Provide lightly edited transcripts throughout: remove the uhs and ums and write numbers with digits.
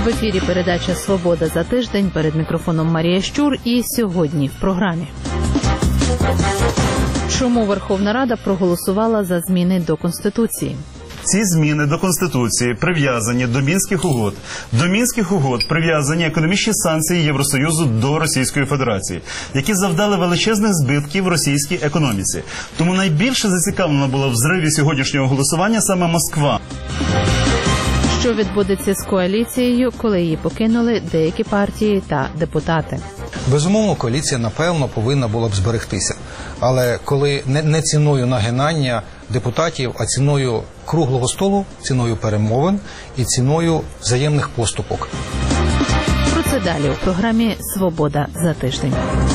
В ефірі передача «Свобода за тиждень». Перед мікрофоном Марія Щур. І сьогодні в програмі. Чому Верховна Рада проголосувала за зміни до Конституції? Ці зміни до Конституції прив'язані до Мінських угод. До Мінських угод прив'язані економічні санкції Євросоюзу до Російської Федерації, які завдали величезних збитків російській економіці. Тому найбільше зацікавлена була в зриві сьогоднішнього голосування саме Москва. Що відбудеться з коаліцією, коли її покинули деякі партії та депутати? Безумовно, коаліція, напевно, повинна була б зберегтися. Але коли не ціною нагинання депутатів, а ціною круглого столу, ціною перемовин і ціною взаємних поступок. Про це далі у програмі «Свобода за тиждень».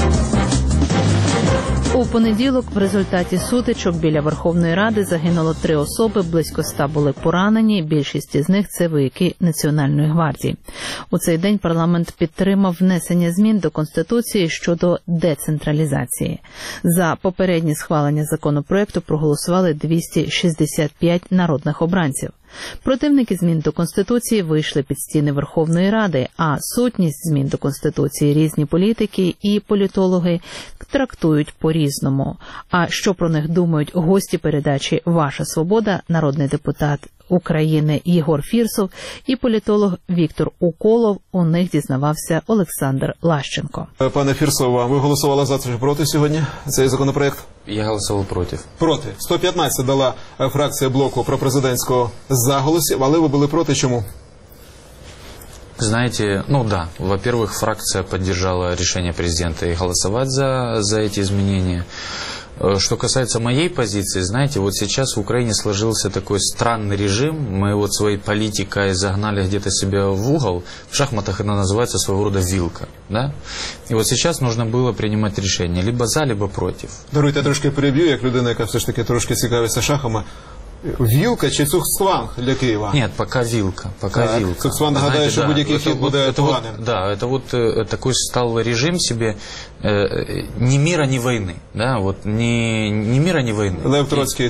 У понеділок в результаті сутичок біля Верховної Ради загинуло 3 особи, близько 100 були поранені, більшість із них – це вояки Національної гвардії. У цей день парламент підтримав внесення змін до Конституції щодо децентралізації. За попереднє схвалення законопроекту проголосували 265 народних обранців. Противники змін до Конституції вийшли під стіни Верховної Ради, а сутність змін до Конституції різні політики і політологи трактують по-різному. А що про них думають гості передачі «Ваша свобода», народний депутат України Єгор Фірсов і політолог Віктор Уколов, у них дізнавався Олександр Лащенко. Пане Фірсов, ви голосували за чи проти сьогодні цей законопроект? Я голосував проти. Проти. 115 дала фракція блоку пропрезидентського за голосів, але ви були проти. Чому? Знаете, да, во-первых, фракция поддержала решение президента и голосовать за эти изменения. Что касается моей позиции, знаете, вот сейчас в Украине сложился такой странный режим, мы вот своей политикой загнали где-то себя в угол, в шахматах это называется своего рода вилка, да? И вот сейчас нужно было принимать решение, либо за, либо против. Даруйте, я трошки переб'ю, як людина, яка все ж таки трошки цікавиться шахами. Вілка чи цукцванг для Києва? Нет, пока вилка. Вилка. Цукцванг нагадає, що будь-який хід буде поганим. Да, это вот такой стал режим себе ни мира, ни войны. Да, вот ни мира, ни войны. Лев Троцкий,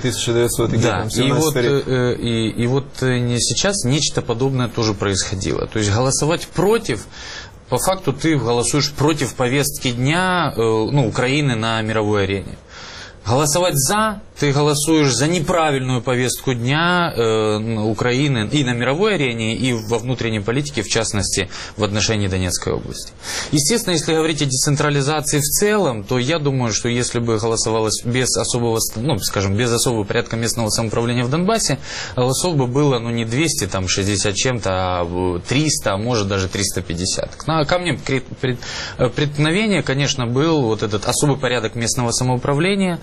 1917 рік. И вот сейчас нечто подобное тоже происходило. То есть голосовать против, по факту ты голосуешь против повестки дня Украины на мировой арене. Голосовать за, ты голосуешь за неправильную повестку дня Украины и на мировой арене, и во внутренней политике, в частности, в отношении Донецкой области. Естественно, если говорить о децентрализации в целом, то я думаю, что если бы голосовалось без особого, без особого порядка местного самоуправления в Донбассе, голосов бы было, не 260 чем-то, а 300, а может даже 350. Ко мне преткновение, конечно, был вот этот особый порядок местного самоуправления.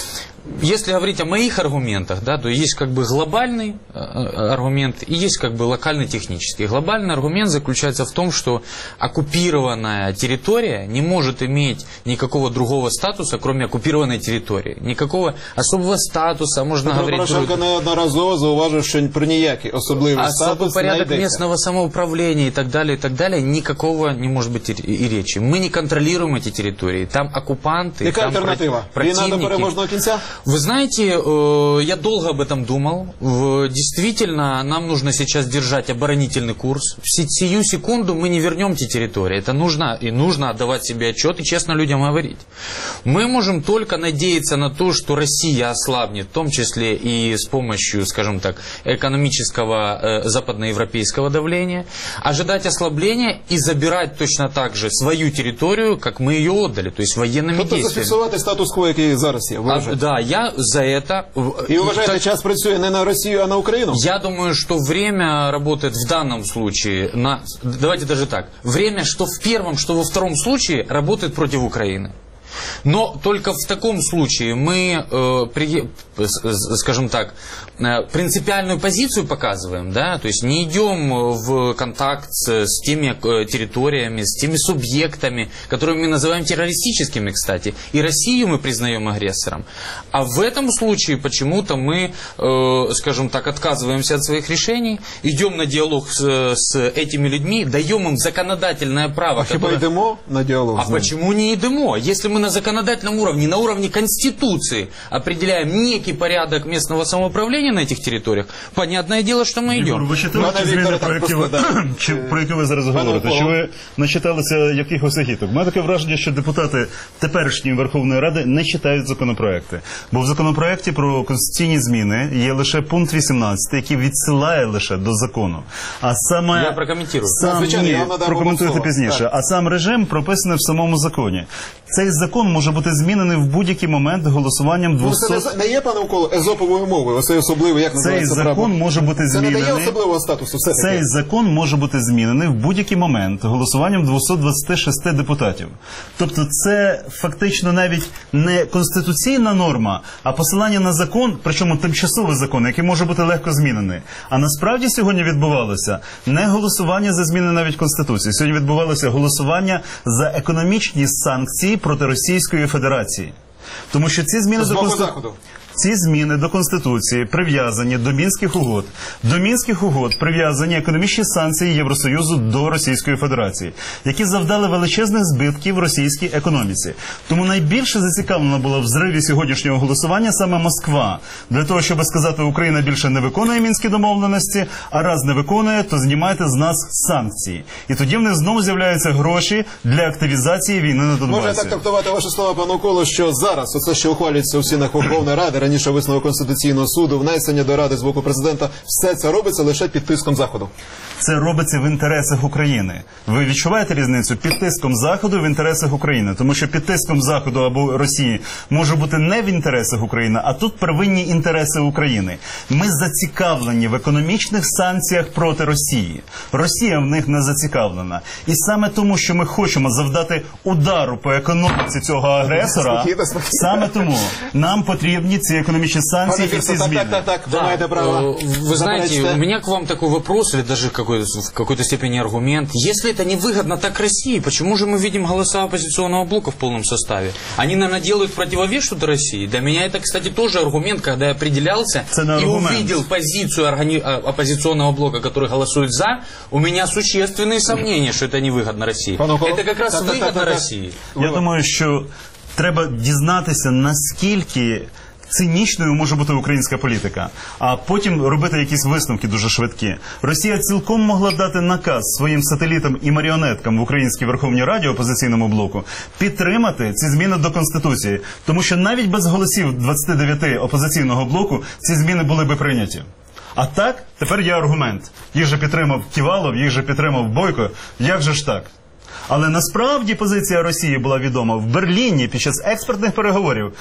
Если говорить о моих аргументах, да, то есть как бы глобальный аргумент и есть как бы локальный технический. Глобальный аргумент заключается в том, что оккупированная территория не может иметь никакого другого статуса, кроме оккупированной территории. Никакого особого статуса, можно говорить... Порошенко неодноразово зауважив, що про ніякий особливий статус не йдеться. Порядок местного самоуправления и так далее, никакого не может быть и речи. Мы не контролируем эти территории. Там оккупанты, Яка там альтернатива? противники. Війна до переможного кінця? Вы знаете, я долго об этом думал. Действительно, нам нужно сейчас держать оборонительный курс. В сию секунду мы не вернем те территории. Это нужно, и нужно отдавать себе отчет и честно людям говорить. Мы можем только надеяться на то, что Россия ослабнет, в том числе и с помощью, скажем так, экономического западноевропейского давления, ожидать ослабления и забирать точно так же свою территорию, как мы ее отдали, то есть военными действиями. Зафіксувати статус-кво, який зараз є. Да, я за это... И вважаете, час працює не на Россию, а на Украину? Я думаю, что время работает в данном случае на... Давайте даже так. Время, что в первом, что во втором случае, работает против Украины. Но только в таком случае мы, скажем так, принципиальную позицию показываем, да, то есть не идем в контакт с теми территориями, с теми субъектами, которые мы называем террористическими, кстати, и Россию мы признаем агрессором. А в этом случае почему-то мы, скажем так, отказываемся от своих решений, идем на диалог с этими людьми, даем им законодательное право. А хіба йдемо на диалог? А почему не идемо? Если мы на законодательном уровне, на уровне Конституции определяем некий порядок местного самоуправления на этих территориях, понятное дело, что мы идем. Ви читали ті зміни, про які ви зараз говорите? Чи ви начиталися якихось агіток? Має таке враження, що депутати теперішньої Верховної Ради не читають законопроекти. Бо в законопроекті про конституційні зміни є лише пункт 18, який відсилає лише до закону. А саме... Я прокоментую. Прокоментуйте пізніше. Так. А сам режим прописаний в самому законі. Цей закон може бути змінений в будь-який момент голосуванням 200... Це не є, пане Миколо, езоповою мовою? Оце особливо, як називається право? Цей закон може бути змінений... Це не дає особливого статусу, все-таки? Цей закон може бути змінений в будь-який момент голосуванням 226 депутатів. Тобто це фактично навіть не конституційна норма, а посилання на закон, причому тимчасовий закон, який може бути легко змінений. А насправді сьогодні відбувалося не голосування за зміни навіть Конституції. Сьогодні відбувалося голосування за економічні санкції проти Російської Федерації. Тому що ці зміни до Конституції... Ці зміни до Конституції прив'язані до Мінських угод. До Мінських угод прив'язані економічні санкції Євросоюзу до Російської Федерації, які завдали величезних збитків російській економіці. Тому найбільше зацікавлена була в зриві сьогоднішнього голосування саме Москва. Для того, щоб сказати, Україна більше не виконує Мінські домовленості, а раз не виконує, то знімайте з нас санкції. І тоді в них знову з'являються гроші для активізації війни на Донбасі. Можна так трактувати ваші слова, пане Миколо, що зараз оце, що ухвалюється у стінах Верховної Ради, раніше висновок Конституційного суду, внесення до Ради з боку президента, все це робиться лише під тиском Заходу. Це робиться в інтересах України. Ви відчуваєте різницю? Під тиском Заходу в інтересах України. Тому що під тиском Заходу або Росії може бути не в інтересах України, а тут первинні інтереси України. Ми зацікавлені в економічних санкціях проти Росії. Росія в них не зацікавлена. І саме тому, що ми хочемо завдати удару по економіці цього агресора, саме тому нам потрібні ці экономические санкции и все измены. Вы знаете, у меня к вам такой вопрос, или даже в какой-то степени аргумент. Если это невыгодно так России, почему же мы видим голоса оппозиционного блока в полном составе? Они, наверное, делают противовес что-то России. Для меня это, кстати, тоже аргумент, когда я определялся и увидел позицию оппозиционного блока, который голосует за, у меня существенные сомнения, что это невыгодно России. Это как раз выгодно России. Я думаю, що треба дізнатися, наскільки цинічною може бути українська політика, а потім робити якісь висновки дуже швидкі. Росія цілком могла дати наказ своїм сателітам і маріонеткам в Українській Верховній Раді, опозиційному блоку, підтримати ці зміни до Конституції. Тому що навіть без голосів 29 опозиційного блоку ці зміни були би прийняті. А так, тепер є аргумент. Їх же підтримав Ківалов, їх же підтримав Бойко. Як же ж так? Але насправді позиція Росії була відома в Берліні під час експертних переговорів,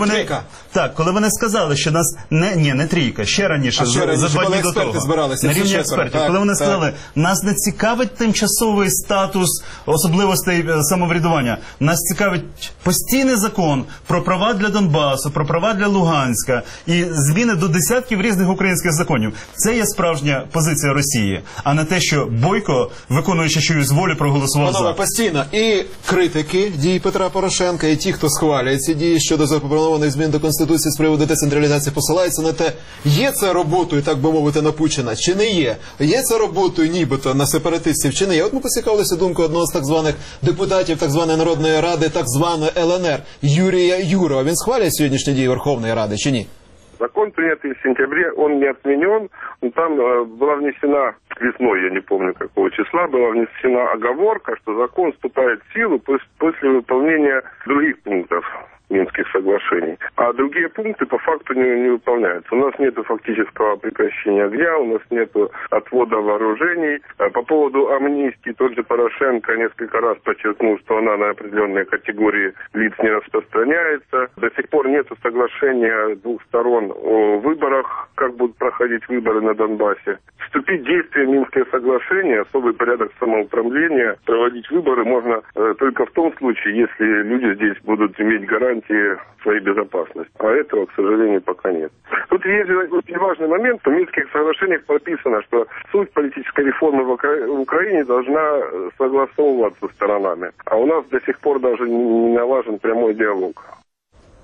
коли вони сказали, що нас не трійка, ще раніше, за 2 дні до того, на рівні експертів, коли вони сказали, нас не цікавить тимчасовий статус особливостей самоврядування, нас цікавить постійний закон про права для Донбасу, про права для Луганська і зміни до десятків різних українських законів. Це є справжня позиція Росії, а не те, що Бойко, виконуючи чиюсь волю, проголосував за. Постійно і критики дій Петра Порошенка, і ті, хто схвалює ці дії щодо запропонованих змін до Конституції з приводу децентралізації, посилаються на те, є це роботою, так би мовити, на Путіна, чи не є. Є це роботою нібито на сепаратистів, чи не є. От ми поцікавилися думкою одного з так званих депутатів так званої Народної Ради, так званої ЛНР, Юрія Юрова. Він схвалює сьогоднішні дії Верховної Ради, чи ні? Закон, принятый в сентябре, он не отменен. Там была внесена весной, я не помню какого числа, была внесена оговорка, что закон вступает в силу после выполнения других пунктов Минских соглашений. А другие пункты по факту не выполняются. У нас нет фактического прекращения огня, у нас нет отвода вооружений. По поводу амнистии тот же Порошенко несколько раз подчеркнул, что она на определенные категории лиц не распространяется. До сих пор нет соглашения двух сторон о выборах, как будут проходить выборы на Донбассе. Вступить в действие Минское соглашение, особый порядок самоуправления, проводить выборы можно только в том случае, если люди здесь будут иметь гарантии своей безопасности. А этого, к сожалению, пока нет. Тут есть очень важный момент. В Минских соглашениях прописано, что суть политической реформы в Украине должна согласовываться с сторонами. А у нас до сих пор даже не налажен прямой диалог.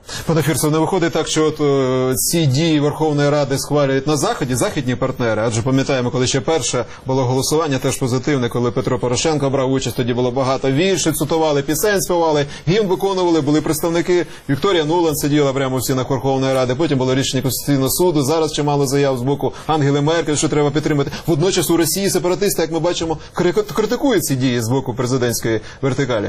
Пане Фірсов, не виходить так, що ці дії Верховної Ради схвалюють на Заході, західні партнери, адже пам'ятаємо, коли ще перше було голосування, теж позитивне, коли Петро Порошенко брав участь, тоді було багато віршів, цитували, пісень співали, гімн виконували, були представники, Вікторія Нуланд сиділа прямо в стінах Верховної Ради, потім було рішення Конституційного суду, зараз чимало заяв з боку Ангели Меркель, що треба підтримати. Водночас у Росії сепаратисти, як ми бачимо, критикують ці дії з боку президентської вертикалі.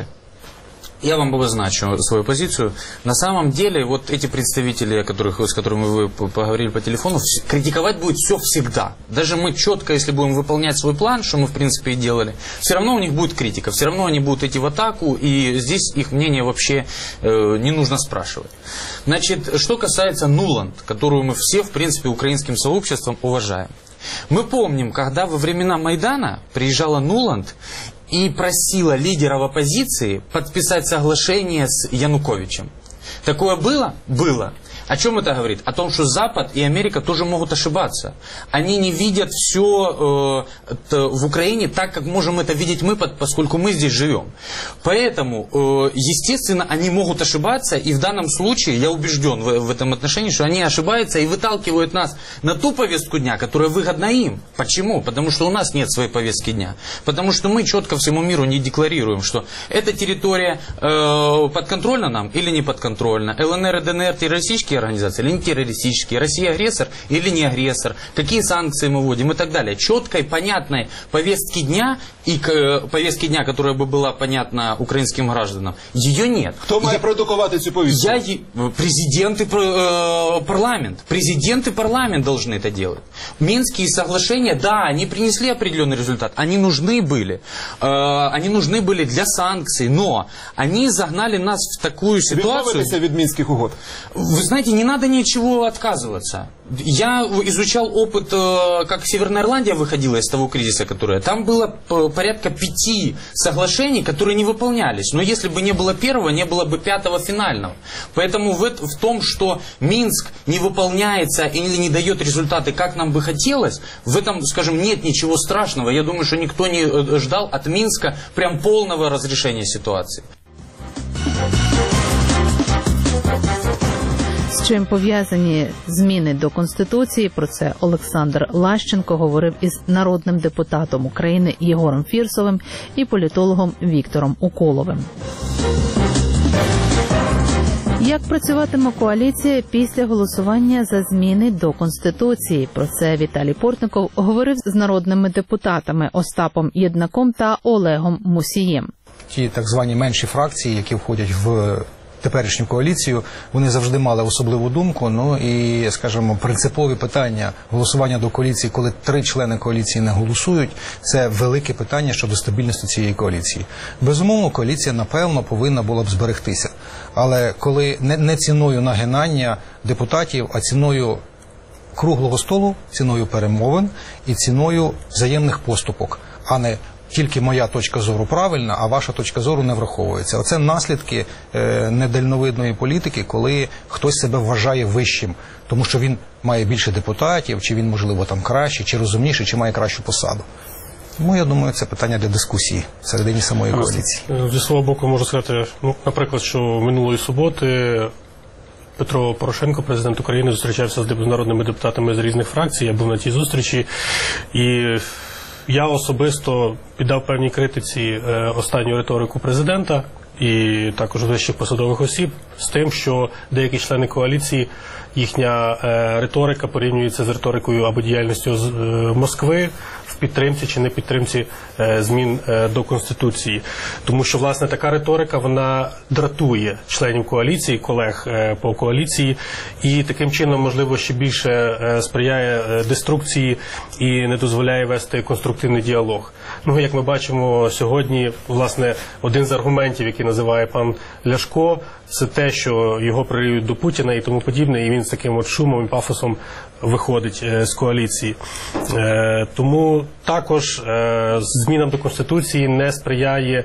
Я вам обозначу свою позицию. На самом деле, вот эти представители, с которыми вы поговорили по телефону, критиковать будет все всегда. Даже мы четко, если будем выполнять свой план, что мы, в принципе, и делали, все равно у них будет критика, все равно они будут идти в атаку, и здесь их мнение вообще не нужно спрашивать. Значит, что касается Нуланд, которую мы все, в принципе, украинским сообществом уважаем. Мы помним, когда во времена Майдана приезжала Нуланд и просила лидеров оппозиции подписать соглашение с Януковичем. Такое было? Было. О чем это говорит? О том, что Запад и Америка тоже могут ошибаться. Они не видят все в Украине так, как можем это видеть мы, поскольку мы здесь живем. Поэтому, естественно, они могут ошибаться, и в данном случае я убежден в этом отношении, что они ошибаются и выталкивают нас на ту повестку дня, которая выгодна им. Почему? Потому что у нас нет своей повестки дня. Потому что мы четко всему миру не декларируем, что эта территория подконтрольна нам или не подконтрольна. ЛНР и ДНР террористические организации или не террористические, Россия агрессор или не агрессор, какие санкции мы вводим и так далее. Четкой, понятной повестки дня и повестки дня, которая бы была понятна украинским гражданам, ее нет. Кто має продукувати цю повістку? Президент и парламент. Президент и парламент должны это делать. Минские соглашения, да, они принесли определенный результат, они нужны были. Они нужны были для санкций, но они загнали нас в такую ситуацию... Відмовитися від Мінських угод? Вы знаете, не надо ничего отказываться. Я изучал опыт, как Северная Ирландия выходила из того кризиса, который... Там было порядка 5 соглашений, которые не выполнялись. Но если бы не было первого, не было бы 5-го финального. Поэтому в том, что Минск не выполняется или не дает результаты, как нам бы хотелось, в этом, скажем, нет ничего страшного. Я думаю, что никто не ждал от Минска прям полного разрешения ситуации. З чим пов'язані зміни до Конституції, про це Олександр Лащенко говорив із народним депутатом України Єгором Фірсовим і політологом Віктором Уколовим. Як працюватиме коаліція після голосування за зміни до Конституції? Про це Віталій Портников говорив з народними депутатами Остапом Єднаком та Олегом Мусієм. Ті так звані менші фракції, які входять в теперішню коаліцію, вони завжди мали особливу думку, ну і, скажімо, принципові питання голосування до коаліції, коли 3 члени коаліції не голосують, це велике питання щодо стабільності цієї коаліції. Безумовно, коаліція, напевно, повинна була б зберегтися. Але коли не ціною нагинання депутатів, а ціною круглого столу, ціною перемовин і ціною взаємних поступок, а не тільки моя точка зору правильна, а ваша точка зору не враховується. Оце наслідки недальновидної політики, коли хтось себе вважає вищим, тому що він має більше депутатів, чи він, можливо, там кращий, чи розумніший, чи має кращу посаду. Тому, я думаю, це питання для дискусії всередині самої коаліції. Зі свого боку можу сказати, наприклад, що минулої суботи Петро Порошенко, президент України, зустрічався з народними депутатами з різних фракцій, я був на тій зустрічі, і я особисто піддав певній критиці останню риторику президента і також вищих посадових осіб з тим, що деякі члени коаліції, їхня риторика порівнюється з риторикою або діяльністю Москви в підтримці чи не підтримці змін до Конституції. Тому що, власне, така риторика, вона дратує членів коаліції, колег по коаліції, і таким чином, можливо, ще більше сприяє деструкції і не дозволяє вести конструктивний діалог. Ну, як ми бачимо сьогодні, власне, один з аргументів, який називає пан Ляшко, це те, що його прирівнюють до Путіна і тому подібне, і він з таким от шумом і пафосом виходить з коаліції. Тому також змінам до Конституції не сприяє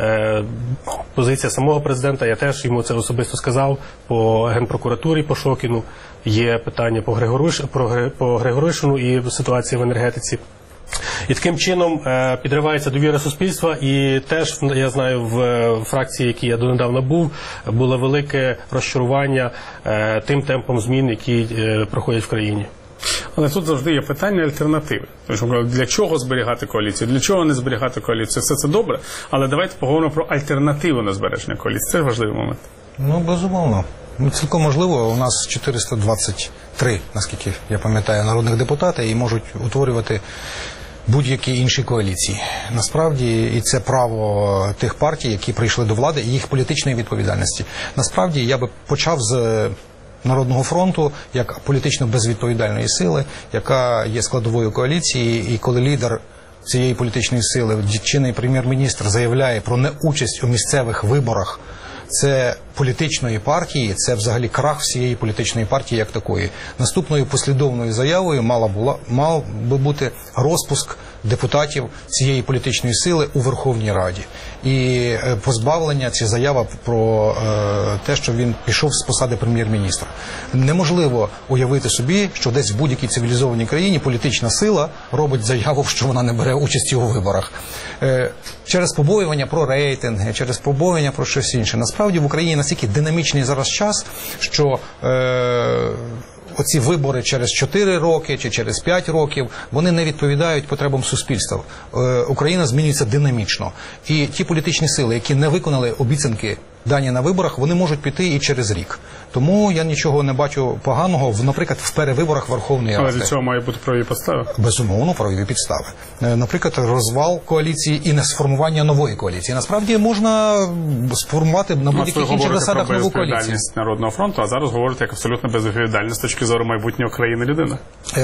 позиція самого президента. Я теж йому це особисто сказав по Генпрокуратурі, по Шокіну. Є питання по Григоришину і ситуації в енергетиці. І таким чином підривається довіра суспільства, і теж, я знаю, в фракції, які я донедавна був, було велике розчарування тим темпом змін, які проходять в країні. Але тут завжди є питання альтернативи. Тому для чого зберігати коаліцію, для чого не зберігати коаліцію, все це добре, але давайте поговоримо про альтернативу на збереження коаліції. Це важливий момент. Ну, безумовно. Цілком можливо, у нас 423, наскільки я пам'ятаю, народних депутатів і можуть утворювати будь-які інші коаліції. Насправді, і це право тих партій, які прийшли до влади, і їх політичної відповідальності. Насправді, я би почав з Народного фронту як політично безвідповідальної сили, яка є складовою коаліції, і коли лідер цієї політичної сили, чинний прем'єр-міністр, заявляє про неучасть у місцевих виборах, це політичної партії, це взагалі крах всієї політичної партії як такої. Наступною послідовною заявою мав би бути розпуск депутатів цієї політичної сили у Верховній Раді. І позбавлення, ця заява про те, що він пішов з посади прем'єр-міністра. Неможливо уявити собі, що десь в будь-якій цивілізованій країні політична сила робить заяву, що вона не бере участі у виборах. Через побоювання про рейтинги, через побоювання про щось інше. Насправді в Україні настільки динамічний зараз час, що оці вибори через 4 роки чи через 5 років, вони не відповідають потребам суспільства. Україна змінюється динамічно. І ті політичні сили, які не виконали обіцянки дані на виборах, вони можуть піти і через рік. Тому я нічого не бачу поганого, наприклад, в перевиборах Верховної Ради. Але для цього мають бути правові підстави? Безумовно, правові підстави. Наприклад, розвал коаліції і не сформування нової коаліції. Насправді можна сформувати на будь-яких інших засадах нову коаліцію. Безвідповідальність Народного фронту, а зараз говорите як абсолютно безвідповідальна з точки зору майбутнього країни людина.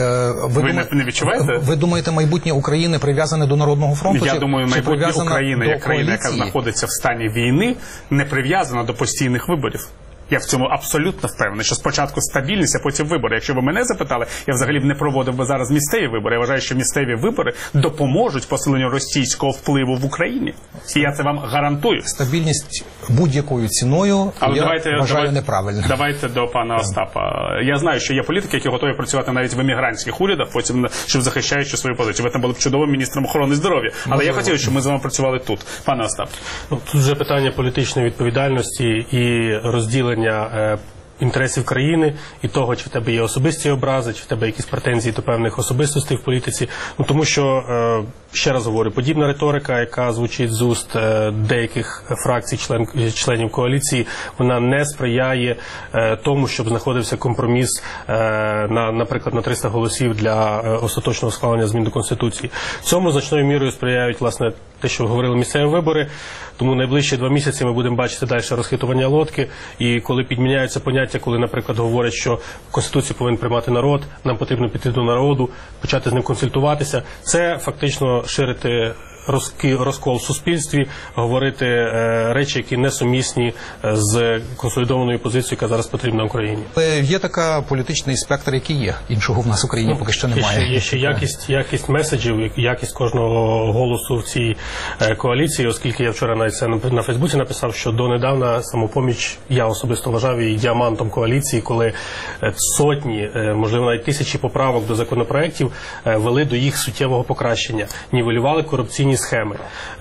Ви не відчуваєте? Ви думаєте, майбутнє України прив'язане до Народного фронту? Я думаю, майбутнє України, як країна, яка знаходиться в стані війни, не прив'язана до постійних виборів. Я в цьому абсолютно впевнений, що спочатку стабільність, а потім вибори. Якщо ви мене запитали, я взагалі б не проводив би зараз місцеві вибори. Я вважаю, що місцеві вибори допоможуть посиленню російського впливу в Україні. І я це вам гарантую. Стабільність будь-якою ціною, вважаю неправильно. Давайте до пана Остапа. Я знаю, що є політики, які готові працювати навіть в емігрантських урядах, потім, щоб захищаючи свою позицію. Ви там були б чудовим міністром охорони здоров'я. Але я хотів, щоб ми з вами працювали тут. Пане Остап. Тут вже питання політичної відповідальності і розділення інтересів країни і того, чи в тебе є особисті образи, чи в тебе якісь претензії до певних особистостей в політиці. Ну, тому що, ще раз говорю, подібна риторика, яка звучить з уст деяких фракцій, членів коаліції, вона не сприяє тому, щоб знаходився компроміс, наприклад, на 300 голосів для остаточного схвалення змін до Конституції. Цьому значною мірою сприяють, власне, те, що говорили місцеві вибори. Тому найближчі 2 місяці ми будемо бачити далі розхитування лодки. І коли підміняються поняття, коли, наприклад, говорять, що Конституцію повинен приймати народ, нам потрібно піти до народу, почати з ним консультуватися, це фактично ширити розкол в суспільстві, говорити речі, які несумісні з консолідованою позицією, яка зараз потрібна Україні. Але є така політичний спектр, який є. Іншого в нас в Україні поки що немає. Є ще якість меседжів, якість кожного голосу в цій коаліції, оскільки я вчора навіть це на Фейсбуці написав, що донедавна «Самопоміч», я особисто вважав її діамантом коаліції, коли сотні, можливо навіть тисячі поправок до законопроєктів вели до їх суттєвого покращення, нівелювали корупційні схеми.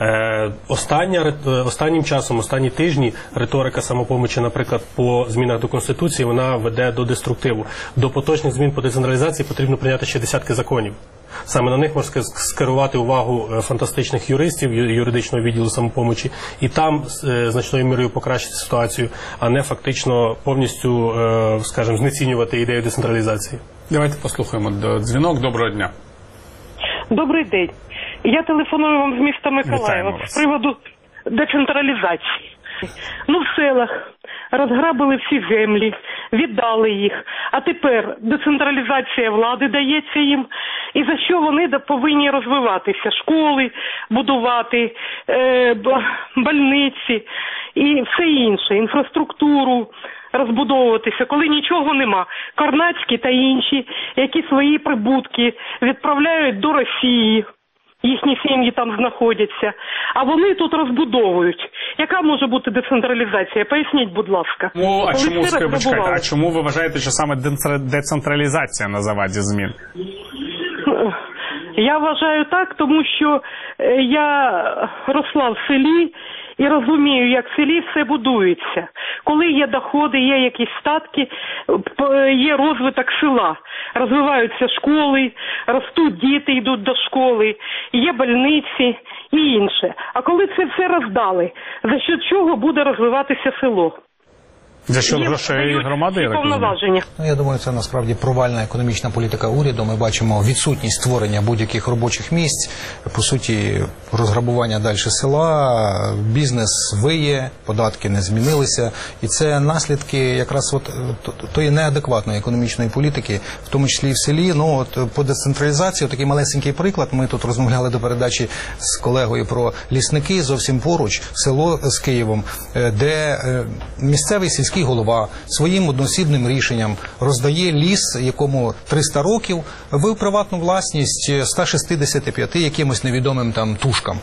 Останнім часом, останні тижні, риторика «Самопомочі», наприклад, по змінах до Конституції, вона веде до деструктиву. До поточних змін по децентралізації потрібно прийняти ще десятки законів. Саме на них можна скерувати увагу фантастичних юристів юридичного відділу «Самопомочі» і там значною мірою покращити ситуацію, а не фактично повністю, скажімо, знецінювати ідею децентралізації. Давайте послухаємо дзвінок. Доброго дня. Добрий день. Я телефоную вам з міста Миколаєва з приводу децентралізації. В селах розграбили всі землі, віддали їх, а тепер децентралізація влади дається їм, і за що вони повинні розвиватися? Школи будувати, больниці і все інше, інфраструктуру розбудовуватися, коли нічого нема. Карнацькі та інші, які свої прибутки відправляють до Росії, їхні сім'ї там знаходяться, а вони тут розбудовують. Яка може бути децентралізація? Поясніть, будь ласка. А чому ви вважаєте, що саме децентралізація на заваді змін? Я вважаю так, тому що я росла в селі і розумію, як в селі все будується. Коли є доходи, є якісь статки, є розвиток села. Розвиваються школи, ростуть діти, йдуть до школи, є больниці і інше. А коли це все роздали, за що чого буде розвиватися село? За що грошей громади? Я думаю, це насправді провальна економічна політика уряду. Ми бачимо відсутність створення будь-яких робочих місць, по суті, розграбування далі села, бізнес виє, податки не змінилися. І це наслідки якраз тої неадекватної економічної політики, в тому числі і в селі. Ну, от по децентралізації, такий малесенький приклад, ми тут розмовляли до передачі з колегою про лісники, зовсім поруч, село з Києвом, де місцевий сільський голова своїм одноосібним рішенням роздає ліс, якому 300 років, в приватну власність 165 якимось невідомим там тушкам.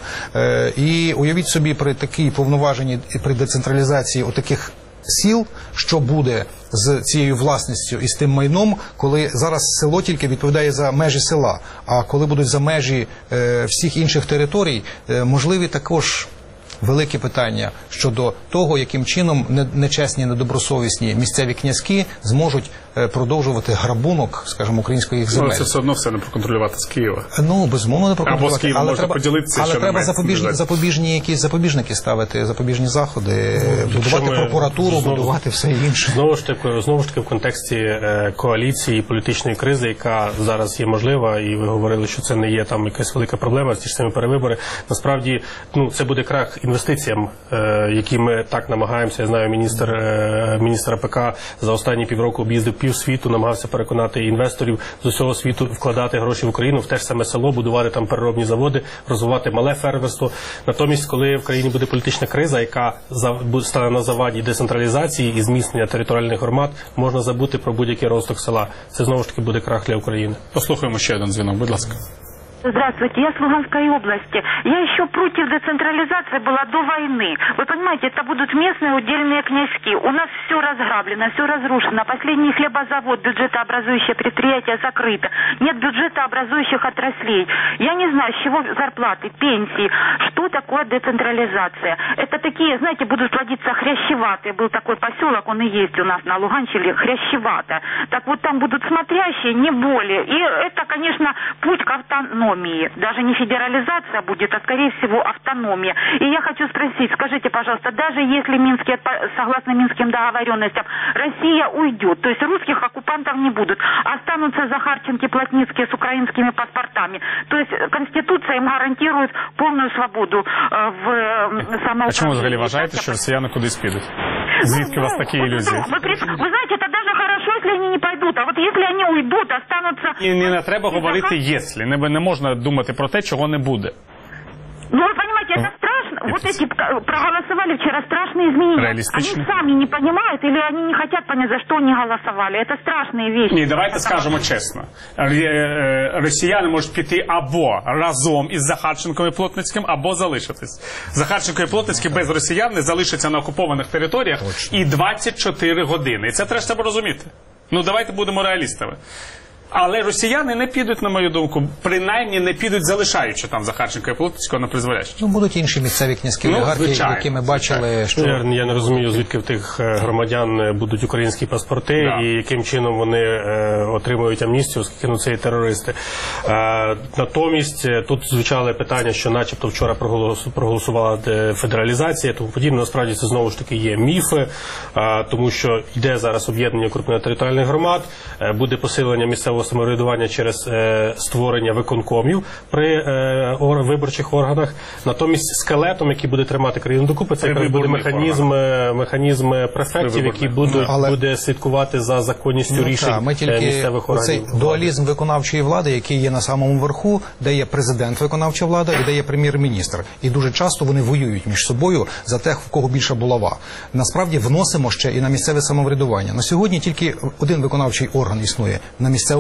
І уявіть собі, при такій повноваженні, при децентралізації отаких сіл, що буде з цією власністю і з тим майном, коли зараз село тільки відповідає за межі села, а коли будуть за межі всіх інших територій, можливі також велике питання щодо того, яким чином нечесні, недобросовісні місцеві князьки зможуть продовжувати грабунок, скажімо, українських земель. Це все одно все не проконтролювати з Києва. Ну, безумовно, не проконтролювати. Або з Києва можна поділитися, але треба запобіжні якісь запобіжники ставити, запобіжні заходи, будувати прокуратуру, будувати все інше. Знову ж таки в контексті коаліції, політичної кризи, яка зараз є можлива, і ви говорили, що це не є там якась велика проблема, ті ж самі перевибори. Насправді, це буде крах інвестиціям, які ми так намагаємося. Я знаю, міністр АПК за останні півроку об'їздив півсвіту, намагався переконати інвесторів з усього світу вкладати гроші в Україну, в те ж саме село, будувати там переробні заводи, розвивати мале фермерство. Натомість, коли в країні буде політична криза, яка стане на заваді децентралізації і зміцнення територіальних громад, можна забути про будь-який розвиток села. Це знову ж таки буде крах для України. Послухаємо ще один дзвінок, будь ласка. Здравствуйте, я с Луганской области. Я еще против децентрализации была до войны. Вы понимаете, это будут местные удельные князьки. У нас все разграблено, все разрушено. Последний хлебозавод, бюджетообразующее предприятие закрыто. Нет бюджетообразующих отраслей. Я не знаю, с чего зарплаты, пенсии. Что такое децентрализация? Это такие, знаете, будут плодиться хрящеватые. Был такой поселок, он и есть у нас на Луганщине, хрящевато. Так вот там будут смотрящие, не более. И это, конечно, путь к автономии. Даже не федерализация будет, а скорее всего автономия. И я хочу спросить, скажите, пожалуйста, даже если согласно Минским договоренностям Россия уйдет, то есть русских оккупантов не будут, останутся Захарченки, Плотницкие с украинскими паспортами. То есть Конституция им гарантирует полную свободу в самоуправлении. А чому взагалі вважаєте, що росіяни кудись підуть? Звідки у вас такі ілюзії? Вы знаете, это даже хорошо, если они не пойдут. А вот если они уйдут, останутся... І не треба говорити «если». Не можна думати про те, чого не буде. Ну, вы понимаете, это страшно. Вот эти проголосовали вчера страшные изменения. Они сами не понимают или они не хотят понять, за что они голосовали. Это страшные вещи. Ні, давайте скажемо чесно. Росіяни можуть піти або разом із Захарченком і Плотницьким, або залишитись. Захарченко і Плотницький без росіян не залишаться на окупованих територіях і 24 години. І це треба розуміти. Ну, давайте будемо реалістами. Але росіяни не підуть, на мою думку, принаймні не підуть, залишаючи там Захарченка і Плотницького на призволяще. Ну, будуть інші місцеві князькі олігархи, які ми бачили, що... Я не розумію, звідки в тих громадян будуть українські паспорти і яким чином вони отримують амністію, оскільки це і терористи. Натомість тут звучали питання, що начебто вчора проголосувала федералізація, тому подібне. Насправді це знову ж таки є міфи, тому що йде зараз об'єднання укрупнення територіальних громад, буде посилення місцевого самоврядування через створення виконкомів при виборчих органах. Натомість скелетом, який буде тримати країну докупи, це буде механізм префектів, який буде слідкувати за законністю рішень місцевих органів. Цей дуалізм виконавчої влади, який є на самому верху, де є президент виконавча влада і де є прем'єр-міністр. І дуже часто вони воюють між собою за те, в кого більша булава. Насправді вносимо ще і на місцеве самоврядування. На сьогодні тільки один виконавчий орган існує на місцевому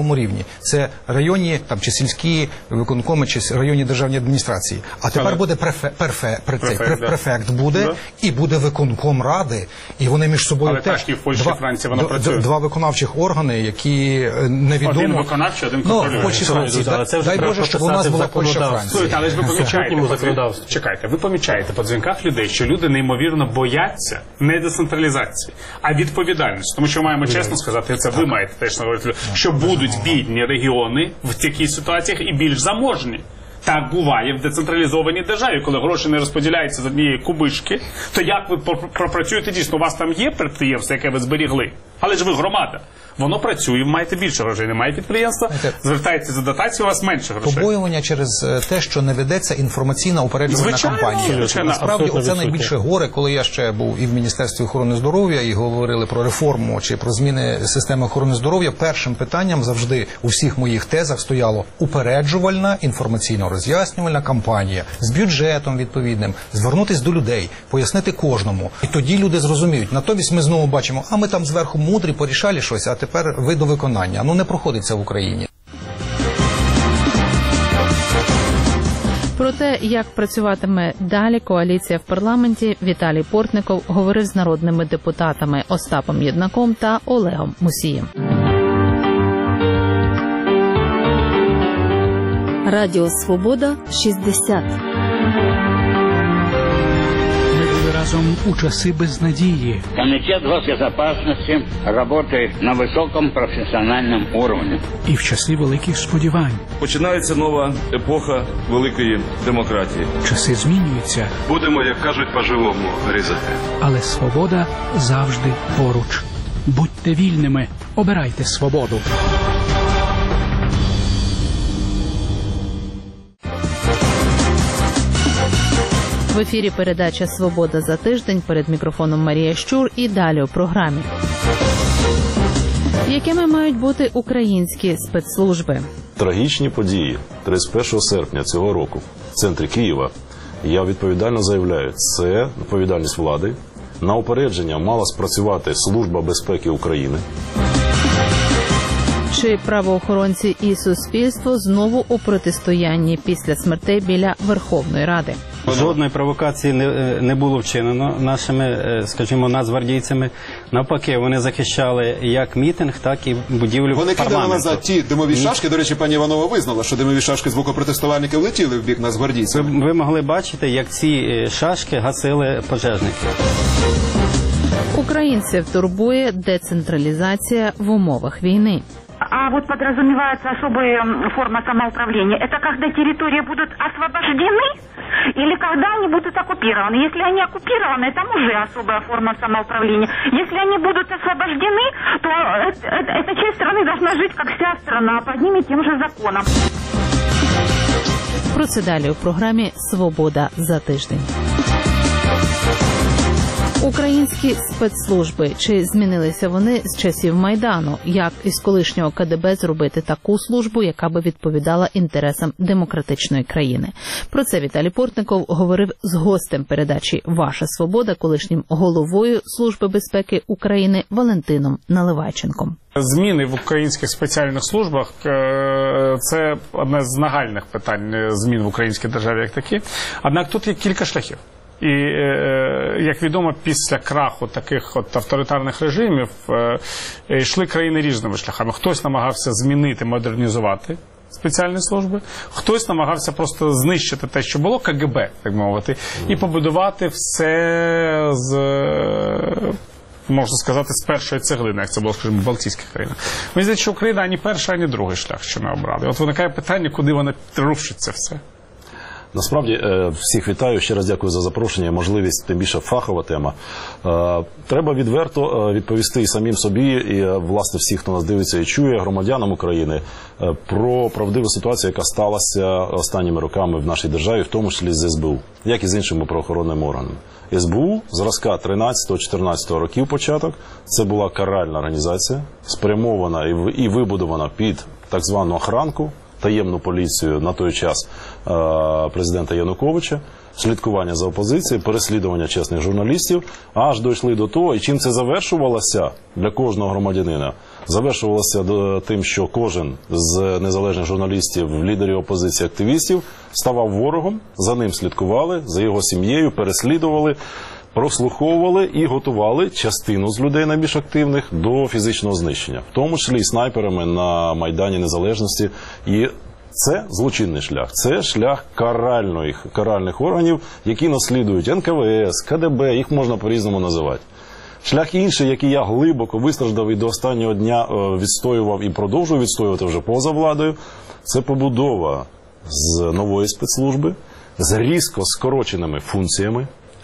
центральному рівні. Це районні там, чи сільські виконкоми, чи районні державні адміністрації. А тепер буде префект буде, і буде виконком ради, і вони між собою але теж так і в Польщі, Франції воно працює. Два виконавчих органи, які невідомо... Один виконавчий, один контролює. Польщі, Франції. Дай Боже, щоб у нас була Польща, Франція. Але ж ви помічаєте, ви помічаєте по дзвінках людей, що люди неймовірно бояться не децентралізації, а відповідальності. Тому що маємо чесно сказати, це ви маєте теж говорити, що будуть бідні регіони в таких ситуаціях і більш заможні. Так буває в децентралізованій державі, коли гроші не розподіляються з однієї кубишки, то як ви пропрацюєте дійсно? У вас там є підприємство, яке ви зберігли, але ж ви громада. Воно працює, маєте більше грошей, немає підприємства, звертається за дотацію, у вас менше грошей. Побоювання через те, що не ведеться інформаційна упереджувальна кампанія. Насправді, це найбільше горе, коли я ще був і в Міністерстві охорони здоров'я, і говорили про реформу чи про зміни системи охорони здоров'я. Першим питанням завжди у всіх моїх тезах стояло упереджувальна інформаційно-роз'яснювальна кампанія з бюджетом відповідним, звернутися до людей, пояснити кожному. І тоді люди зрозуміють. Натомість ми знову бачимо, а ми там зверху мудрі, порішали щось, а тепер ви до виконання. Ну, не проходить це в Україні. Про те, як працюватиме далі коаліція в парламенті, Віталій Портников говорив з народними депутатами Остапом Єднаком та Олегом Мусієм. Радіо Свобода 60. Разом у часи безнадії. Комитет госбезопасности работает на высоком профессиональном уровне. І в часи великих сподівань. Починається нова епоха великої демократії. Часи змінюються. Будемо, як кажуть, по-живому різати. Але свобода завжди поруч. Будьте вільними, обирайте свободу. В ефірі передача «Свобода за тиждень», перед мікрофоном Марія Щур і далі у програмі. Якими мають бути українські спецслужби? Трагічні події 31 серпня цього року в центрі Києва, я відповідально заявляю, це відповідальність влади. На упередження мала спрацювати Служба безпеки України. Чи правоохоронці і суспільство знову у протистоянні після смертей біля Верховної Ради? Жодної провокації не було вчинено нашими, скажімо, нацгвардійцями. Навпаки, вони захищали як мітинг, так і будівлю парламенту. Вони кидали назад ті димові шашки. До речі, пані Іванова визнала, що димові шашки звукопротестувальників летіли в бік нацгвардійців. Ви могли бачити, як ці шашки гасили пожежники. Українців турбує децентралізація в умовах війни. А вот подразумевается особая форма самоуправления. Это когда территории будут освобождены или когда они будут оккупированы? Если они оккупированы, там уже особая форма самоуправления. Если они будут освобождены, то эта часть страны должна жить, как вся страна, под ними тем же законом. Про це далі у програмі «Свобода за тиждень». Українські спецслужби. Чи змінилися вони з часів Майдану? Як із колишнього КДБ зробити таку службу, яка би відповідала інтересам демократичної країни? Про це Віталій Портников говорив з гостем передачі «Ваша свобода», колишнім головою Служби безпеки України Валентином Наливайченком. Зміни в українських спеціальних службах – це одне з нагальних питань змін в українській державі як такі. Однак тут є кілька шляхів. І, як відомо, після краху таких от авторитарних режимів йшли країни різними шляхами. Хтось намагався змінити, модернізувати спеціальні служби, хтось намагався просто знищити те, що було, КГБ, так мовити, і побудувати все з, можна сказати, з першої цеглини, як це було, скажімо, в Балтійських країнах. Мені здається, що Україна ані перший, ані другий шлях ще не обрали. От виникає питання, куди вона рушить це все. Насправді, всіх вітаю, ще раз дякую за запрошення, можливість, тим більше фахова тема. Треба відверто відповісти і самим собі, і, власне, всіх, хто нас дивиться і чує, громадянам України, про правдиву ситуацію, яка сталася останніми роками в нашій державі, в тому числі з СБУ, як і з іншими правоохоронними органами. СБУ зразка 13-14 років початок, це була каральна організація, спрямована і вибудована під так звану охранку, таємну поліцію на той час президента Януковича, слідкування за опозицією, переслідування чесних журналістів, аж дійшли до того, і чим це завершувалося для кожного громадянина? Завершувалося тим, що кожен з незалежних журналістів, лідерів опозиції, активістів ставав ворогом, за ним слідкували, за його сім'єю, переслідували, прослуховували і готували частину з людей найбільш активних до фізичного знищення, в тому числі і снайперами на Майдані Незалежності. І це злочинний шлях, це шлях каральних органів, які наслідують НКВС, КДБ, їх можна по-різному називати. Шлях інший, який я глибоко вистраждав і до останнього дня відстоював і продовжую відстоювати вже поза владою, це побудова з нової спецслужби, з різко скороченими функціями,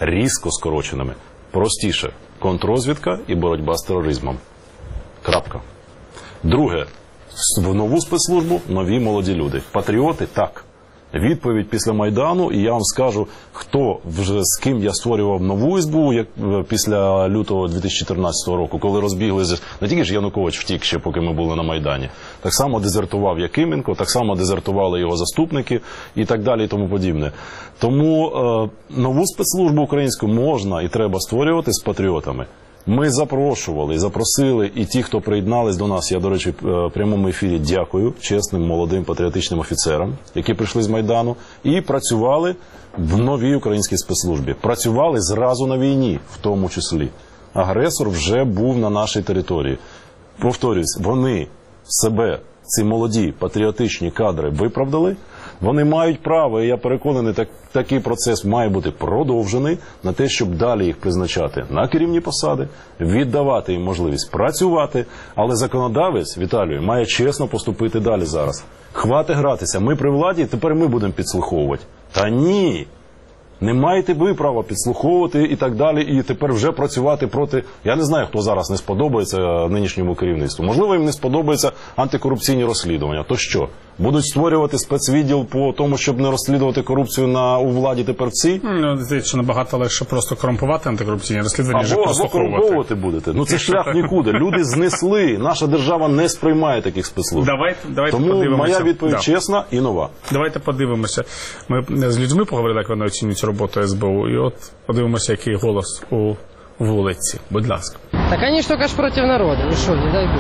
простіше, контррозвідка і боротьба з тероризмом. Крапка. Друге, в нову спецслужбу нові молоді люди. Патріоти – так. Відповідь після Майдану, і я вам скажу, хто вже з ким я створював нову СБУ після лютого 2014 року, коли розбіглися, не тільки ж Янукович втік ще, поки ми були на Майдані, так само дезертував Якименко, так само дезертували його заступники і так далі і тому подібне. Тому нову спецслужбу українську можна і треба створювати з патріотами. Ми запрошували і запросили, і ті, хто приєднались до нас, я, до речі, в прямому ефірі дякую чесним, молодим, патріотичним офіцерам, які прийшли з Майдану, і працювали в новій українській спецслужбі. Працювали зразу на війні, в тому числі. Агресор вже був на нашій території. Повторюсь, вони себе, ці молоді, патріотичні кадри виправдали. Вони мають право, і я переконаний, такий процес має бути продовжений на те, щоб далі їх призначати на керівні посади, віддавати їм можливість працювати, але законодавець, Віталію, має чесно поступити далі зараз. Хватить гратися, ми при владі, тепер ми будемо підслуховувати. Та ні! Не маєте ви права підслуховувати і так далі, і тепер вже працювати проти... Я не знаю, хто зараз не сподобається нинішньому керівництву. Можливо, їм не сподобаються антикорупційні розслідування. То що? Будуть створювати спецвідділ по тому, щоб не розслідувати корупцію у владі тепер всі? Здається, набагато легше просто корумпувати антикорупційні розслідування, ніж прослуховувати. Або корумпувати будете. Ну це шлях нікуди. Люди знесли. Наша держава не сприймає таких спецслужб. Давайте тому подивимося. Моя відповідь чесна і нова. Давайте подивимося. Ми з людьми поговорили, як вони оцінюють роботу СБУ. І от подивимося, який голос у вулиці. Будь ласка. Так они ж только против народа. Ну что, не дай бог.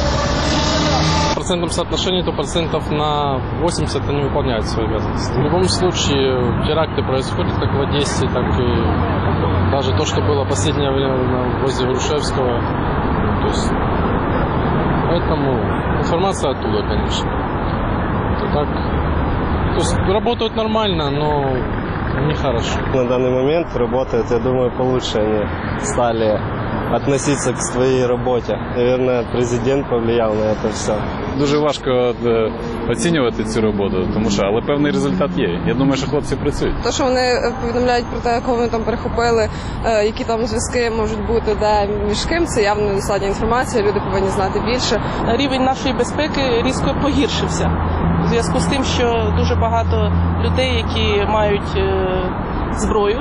В процентном соотношении то процентов на 80 они выполняют свои обязанности. В любом случае, теракты происходят как в Одессе, так и даже то, что было последнее время возле Грушевского. То есть, поэтому информация оттуда, конечно. Так, то есть работают нормально, но нехорошо. На данный момент работают, я думаю, получше они стали относиться к своей роботі. Наверное, президент повлияв на це все. Дуже важко оцінювати цю роботу, тому що, але певний результат є. Я думаю, що хлопці працюють. Те, що вони повідомляють про те, кого вони там перехопили, які там зв'язки можуть бути, де між ким, це явно недостатня інформація, люди повинні знати більше. Рівень нашої безпеки різко погіршився. У зв'язку з тим, що дуже багато людей, які мають зброю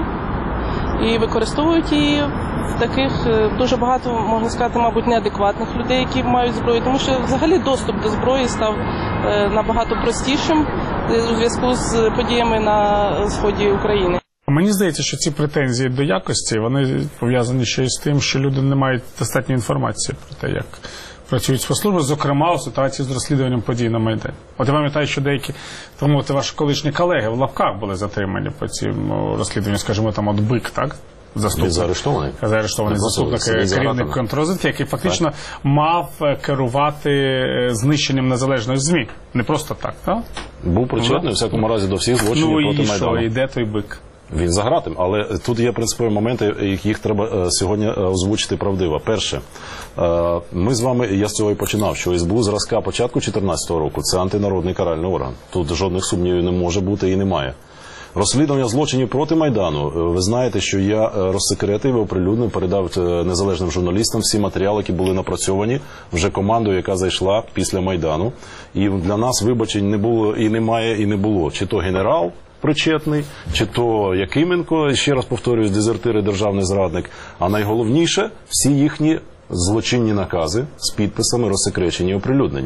і використовують її, в таких дуже багато, можна сказати, мабуть, неадекватних людей, які мають зброю, тому що взагалі доступ до зброї став набагато простішим у зв'язку з подіями на сході України. Мені здається, що ці претензії до якості, вони пов'язані ще й з тим, що люди не мають достатньо інформації про те, як працюють спецслужби, зокрема у ситуації з розслідуванням подій на Майдані. От я пам'ятаю, що деякі, тому ваші колишні колеги в лапках були затримані по цим розслідуванням, скажімо, там от БИК, так? Заарештований заступник керівник контррозвідки, який фактично мав керувати знищенням незалежної ЗМІ. Не просто так? Був причетний, у всякому разі, до всіх злочинів проти Майдану. Ну і де той БИК? Він за гратим, але тут є принципові моменти, їх треба сьогодні озвучити правдиво. Перше, ми з вами, я з цього і починав, що СБУ зразка початку 2014 року – це антинародний каральний орган. Тут жодних сумнівів не може бути і немає. Розслідування злочинів проти Майдану. Ви знаєте, що я розсекретив і оприлюднив, передав незалежним журналістам всі матеріали, які були напрацьовані вже командою, яка зайшла після Майдану. І для нас вибачень не було і немає, і не було. Чи то генерал причетний, чи то Якименко, ще раз повторюю, дезертир і державний зрадник. А найголовніше, всі їхні злочинні накази з підписами розсекречені і оприлюднені.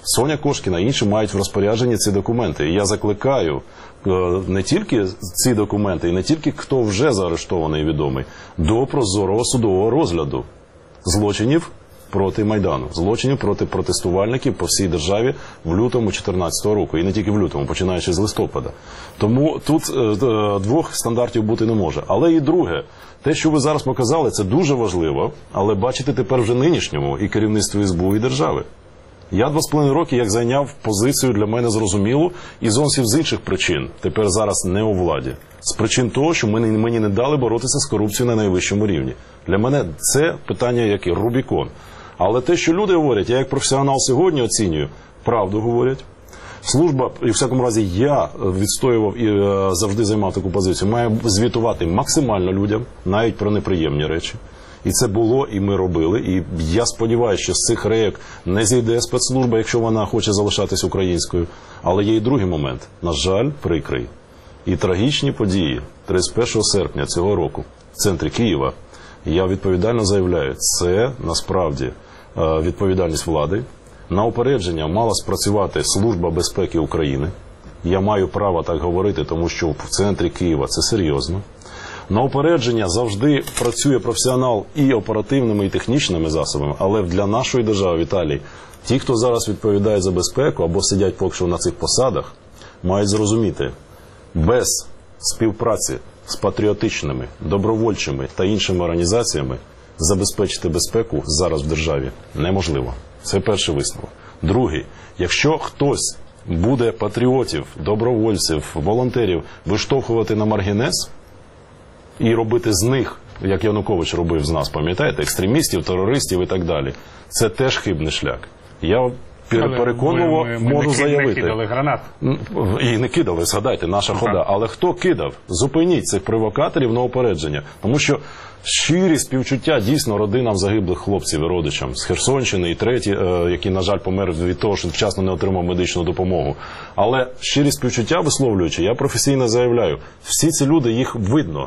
Соня Кошкіна і інші мають в розпорядженні ці документи. І я закликаю не тільки ці документи, і не тільки хто вже заарештований і відомий, до прозорого судового розгляду злочинів проти Майдану, злочинів проти протестувальників по всій державі в лютому 2014 року. І не тільки в лютому, починаючи з листопада. Тому тут двох стандартів бути не може. Але і друге, те, що ви зараз показали, це дуже важливо, але бачите тепер вже нинішньому і керівництві СБУ, і держави. Я 2,5 роки як зайняв позицію для мене зрозумілу і зовсім з інших причин, тепер зараз не у владі. З причин того, що мені не дали боротися з корупцією на найвищому рівні. Для мене це питання який Рубікон. Але те, що люди говорять, я як професіонал сьогодні оцінюю, правду говорять. Служба, і в всякому разі я відстоював і завжди займав таку позицію, має звітувати максимально людям, навіть про неприємні речі. І це було, і ми робили. І я сподіваюся, що з цих рейок не зійде спецслужба, якщо вона хоче залишатись українською. Але є і другий момент, на жаль, прикрий. І трагічні події 31 серпня цього року в центрі Києва, я відповідально заявляю, це насправді відповідальність влади. На упередження мала спрацювати Служба безпеки України. Я маю право так говорити, тому що в центрі Києва це серйозно. На упередження завжди працює професіонал і оперативними, і технічними засобами, але для нашої держави, Віталій, ті, хто зараз відповідає за безпеку або сидять поки що на цих посадах, мають зрозуміти, без співпраці з патріотичними, добровольчими та іншими організаціями забезпечити безпеку зараз в державі неможливо. Це перший висновок. Другий, якщо хтось буде патріотів, добровольців, волонтерів виштовхувати на маргінез і робити з них, як Янукович робив з нас, пам'ятаєте, екстремістів, терористів і так далі, це теж хибний шлях. Я переконливо можу заявити. Не кидали гранат. І не кидали, згадайте, наша хода. Але хто кидав? Зупиніть цих провокаторів на упередження. Тому що щирі співчуття дійсно родинам загиблих хлопців і родичам з Херсонщини і третій, який, на жаль, помер від того, що вчасно не отримав медичну допомогу. Але щирі співчуття висловлюючи, я професійно заявляю, всі ці люди, їх видно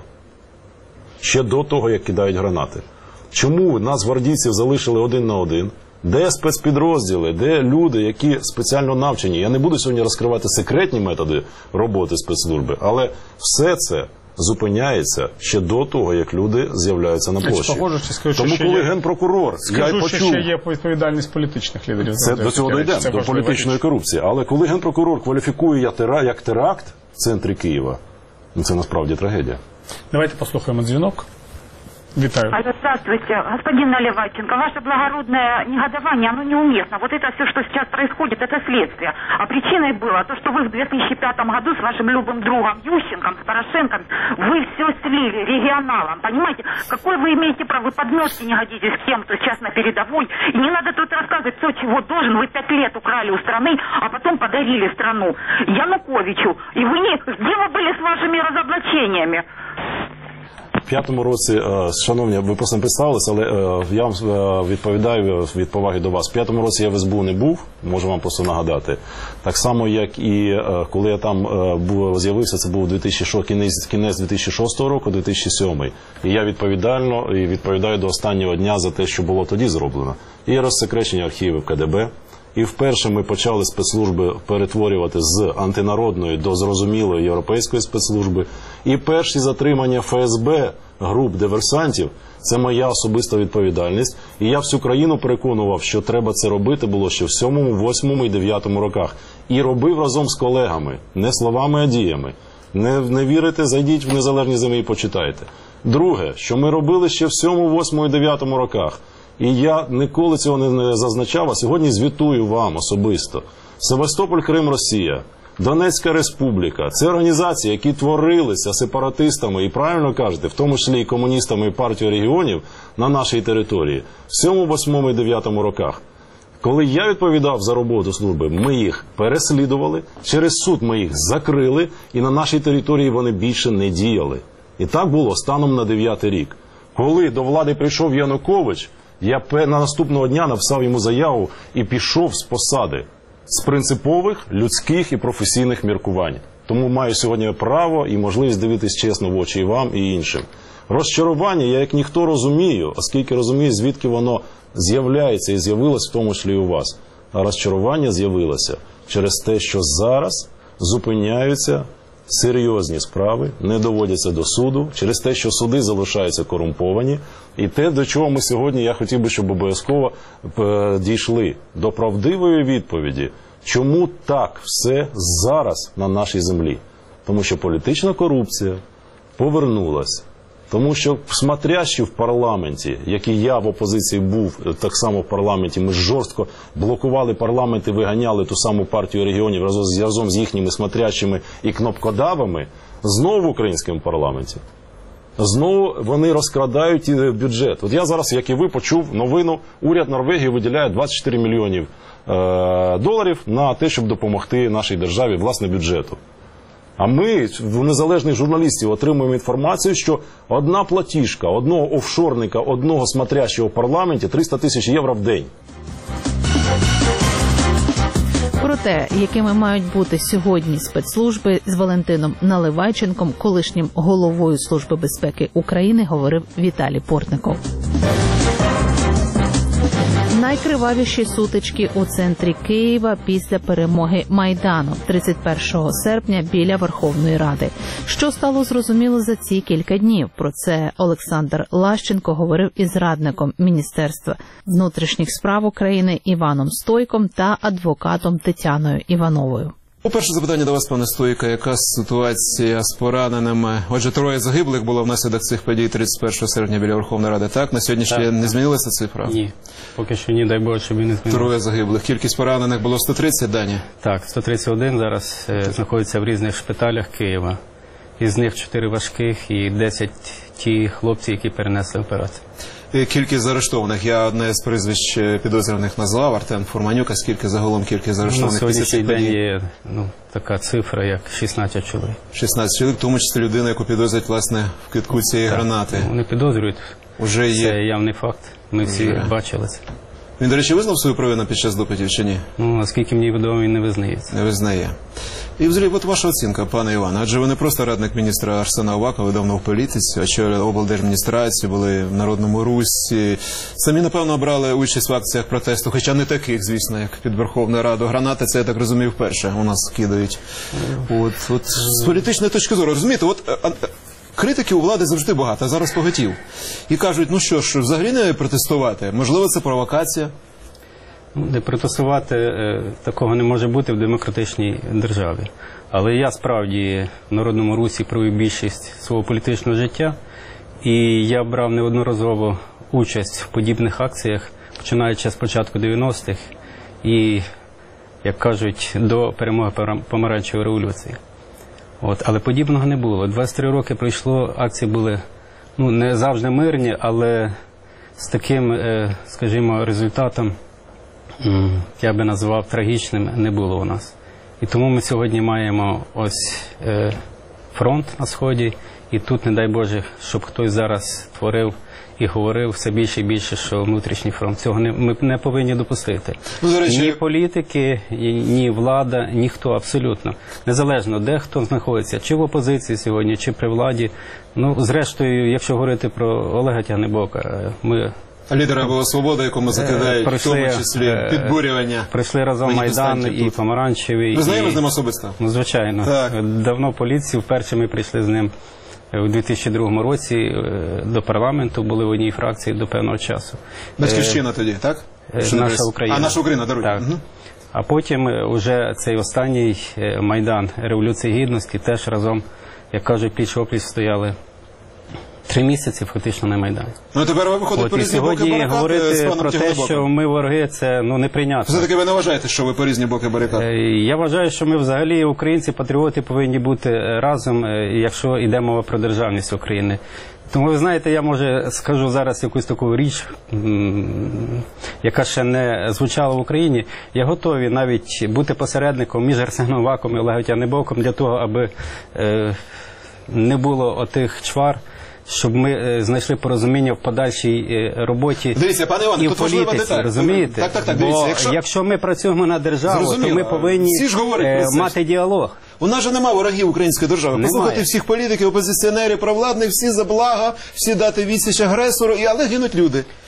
ще до того, як кидають гранати. Чому нас, гвардійців, залишили один на один? Де спецпідрозділи, де люди, які спеціально навчені? Я не буду сьогодні розкривати секретні методи роботи спецслужби, але все це зупиняється ще до того, як люди з'являються на площі. Тому коли генпрокурор, я й почув... ще є відповідальність політичних лідерів. Це до цього дійдемо, до політичної корупції. Але коли генпрокурор кваліфікує як теракт в центрі Києва, це насправді трагедія. Давайте послухаємо дзвінок. Витаю. Алло, здравствуйте, господин Наливайченко. Ваше благородное негодование, оно неуместно. Вот это все, что сейчас происходит, это следствие. А причиной было то, что вы в 2005 году с вашим любым другом Ющенком, с Порошенком, вы все слили регионалам. Понимаете, какой вы имеете право? Вы подметки не годитесь к тем, кто сейчас на передовой. И не надо тут рассказывать, кто чего должен. Вы 5 лет украли у страны, а потом подарили страну Януковичу. И вы не... Где вы были с вашими разоблачениями? В 5-му році, шановні, ви просто не представилися, але я вам відповідаю від поваги до вас. В 5-му році я в СБУ не був, можу вам просто нагадати. Так само, як і коли я там з'явився, це був кінець 2006 року, 2007. І я відповідаю до останнього дня за те, що було тоді зроблено. І розсекречення архівів КДБ. І вперше ми почали спецслужби перетворювати з антинародної до зрозумілої європейської спецслужби. І перші затримання ФСБ груп диверсантів – це моя особиста відповідальність. І я всю країну переконував, що треба це робити було ще в 7-му, 8-му і 9-му роках. І робив разом з колегами, не словами, а діями. Не вірите, зайдіть в незалежні ЗМІ і почитайте. Друге, що ми робили ще в 7-му, 8-му і 9-му роках. І я ніколи цього не зазначав, а сьогодні звітую вам особисто. Севастополь, Крим, Росія, Донецька Республіка – це організації, які творилися сепаратистами, і правильно кажете, в тому числі і комуністами і партією регіонів на нашій території в 7-му, 8-му і 9-му роках. Коли я відповідав за роботу служби, ми їх переслідували, через суд ми їх закрили, і на нашій території вони більше не діяли. І так було станом на 9-й рік. Коли до влади прийшов Янукович, я на наступного дня написав йому заяву і пішов з посади з принципових, людських і професійних міркувань. Тому маю сьогодні право і можливість дивитись чесно в очі і вам, і іншим. Розчарування я як ніхто розумію, оскільки розумію, звідки воно з'являється і з'явилось в тому числі і у вас. розчарування з'явилося через те, що зараз зупиняються серйозні справи, не доводяться до суду, через те, що суди залишаються корумповані. І те, до чого ми сьогодні, я хотів би, щоб обов'язково дійшли до правдивої відповіді, чому так все зараз на нашій землі. Тому що політична корупція повернулась. Тому що смотрящі в парламенті, як і я в опозиції був, так само в парламенті, ми жорстко блокували парламент і виганяли ту саму партію регіонів разом з їхніми смотрящими і кнопкодавами, знову в українському парламенті. Знову вони розкрадають бюджет. От я зараз, як і ви, почув новину, уряд Норвегії виділяє 24 мільйонів доларів на те, щоб допомогти нашій державі, власне, бюджету. А ми, в незалежних журналістів, отримуємо інформацію, що одна платіжка, одного офшорника, одного смотрящого в парламенті 300 тисяч євро в день. Про те, якими мають бути сьогодні спецслужби, з Валентином Наливайченком, колишнім головою Служби безпеки України, говорив Віталій Портников. Найкривавіші сутички у центрі Києва після перемоги Майдану 31 серпня біля Верховної Ради. Що стало зрозуміло за ці кілька днів? Про це Олександр Лащенко говорив із радником Міністерства внутрішніх справ України Іваном Стойком та адвокатом Тетяною Івановою. Перше запитання до вас, пане Стойка. Яка ситуація з пораненими? Отже, 3 загиблих було внаслідок цих подій 31 серпня біля Верховної Ради. Так? На сьогодні ще не змінилася цифра? Ні. Поки що ні, дай Боже, щоб і не змінилося. 3 загиблих. Кількість поранених було 130, Дані? Так, 131 зараз знаходиться в різних шпиталях Києва. Із них 4 важких і 10 ті хлопці, які перенесли операцію. Кількість заарештованих. Я одне з прізвищ підозрюваних назвав, Артем Фурманюк. А скільки загалом кількість заарештованих після цих подій? Сьогоднішній день є така цифра, як 16 чоловік. 16 чоловік, в тому числі людина, яку підозрюють, власне, в кидку цієї гранати. Вони підозрюють. Уже є. Це явний факт. Ми всі бачили це. Він, до речі, визнав свою провину під час допитів чи ні? Наскільки мені відомо, він не визнається. Не визнає. І взагалі, от ваша оцінка, пане Іване, адже ви не просто радник міністра Арсена Авакова, давно в політиці, очолювали облдержадміністрацію, були в Народному Русі. Самі, напевно, брали участь в акціях протесту, хоча не таких, звісно, як під Верховною Радою. Гранати, це, я так розумію, вперше у нас кидають. От з політичної точки зору, розумієте, критики у влади завжди багато, а зараз поготів. І кажуть, ну що ж, взагалі не протестувати, можливо, це провокація. Не протестувати такого не може бути в демократичній державі. Але я справді в Народному Русі провів більшість свого політичного життя, і я брав неодноразово участь в подібних акціях, починаючи з початку 90-х і, як кажуть, до перемоги помаранчевої революції. Але подібного не було. 23 роки пройшло, акції були не завжди мирні, але з таким, скажімо, результатом, я би назвав трагічним, не було у нас. І тому ми сьогодні маємо ось фронт на Сході, і тут, не дай Боже, щоб хтось зараз творив і говорив все більше і більше, що внутрішній фронт. Цього ми не повинні допустити. Ні політики, ні влада, ніхто абсолютно. Незалежно, де хто знаходиться, чи в опозиції сьогодні, чи при владі. Зрештою, якщо говорити про Олега Тягнебока, ми... Лідера була «Свобода», якому закидають, в тому числі, підбурювання. Прийшли разом Майдан і Помаранчевий. Ви знайомі з ним особисто? Звичайно. Давно в поліції, вперше ми прийшли з ним у 2002 році до парламенту, були в одній фракції до певного часу. Батьківщина тоді, так? Наша Україна. А, наша Україна, даруйте. Так. А потім уже цей останній Майдан Революції Гідності теж разом, як кажуть, пліч-опліч стояли 3 місяці фактично на Майдані. Тепер ви виходите по різні боки барикад з говорити паном про те, що ми вороги, це неприйнятно. Все-таки ви не вважаєте, що ви по різні боки барикад? Я вважаю, що ми взагалі, українці, патріоти, повинні бути разом, якщо йде мова про державність України. Тому, ви знаєте, я, може, скажу зараз якусь таку річ, яка ще не звучала в Україні. Я готовий навіть бути посередником між Арсеном Аваковим і Олегом Тягнебоком для того, аби не було отих чвар, щоб ми знайшли порозуміння в подальшій роботі. Дивіться, пане Іване, і в політиці, розумієте? Так, бо дивіться, якщо ми працюємо на державу, то ми повинні мати діалог. У нас же немає ворогів української держави. Послухайте всіх політиків, опозиціонерів, провладних, всі за блага, всі дати відсіч агресору, але гинуть люди.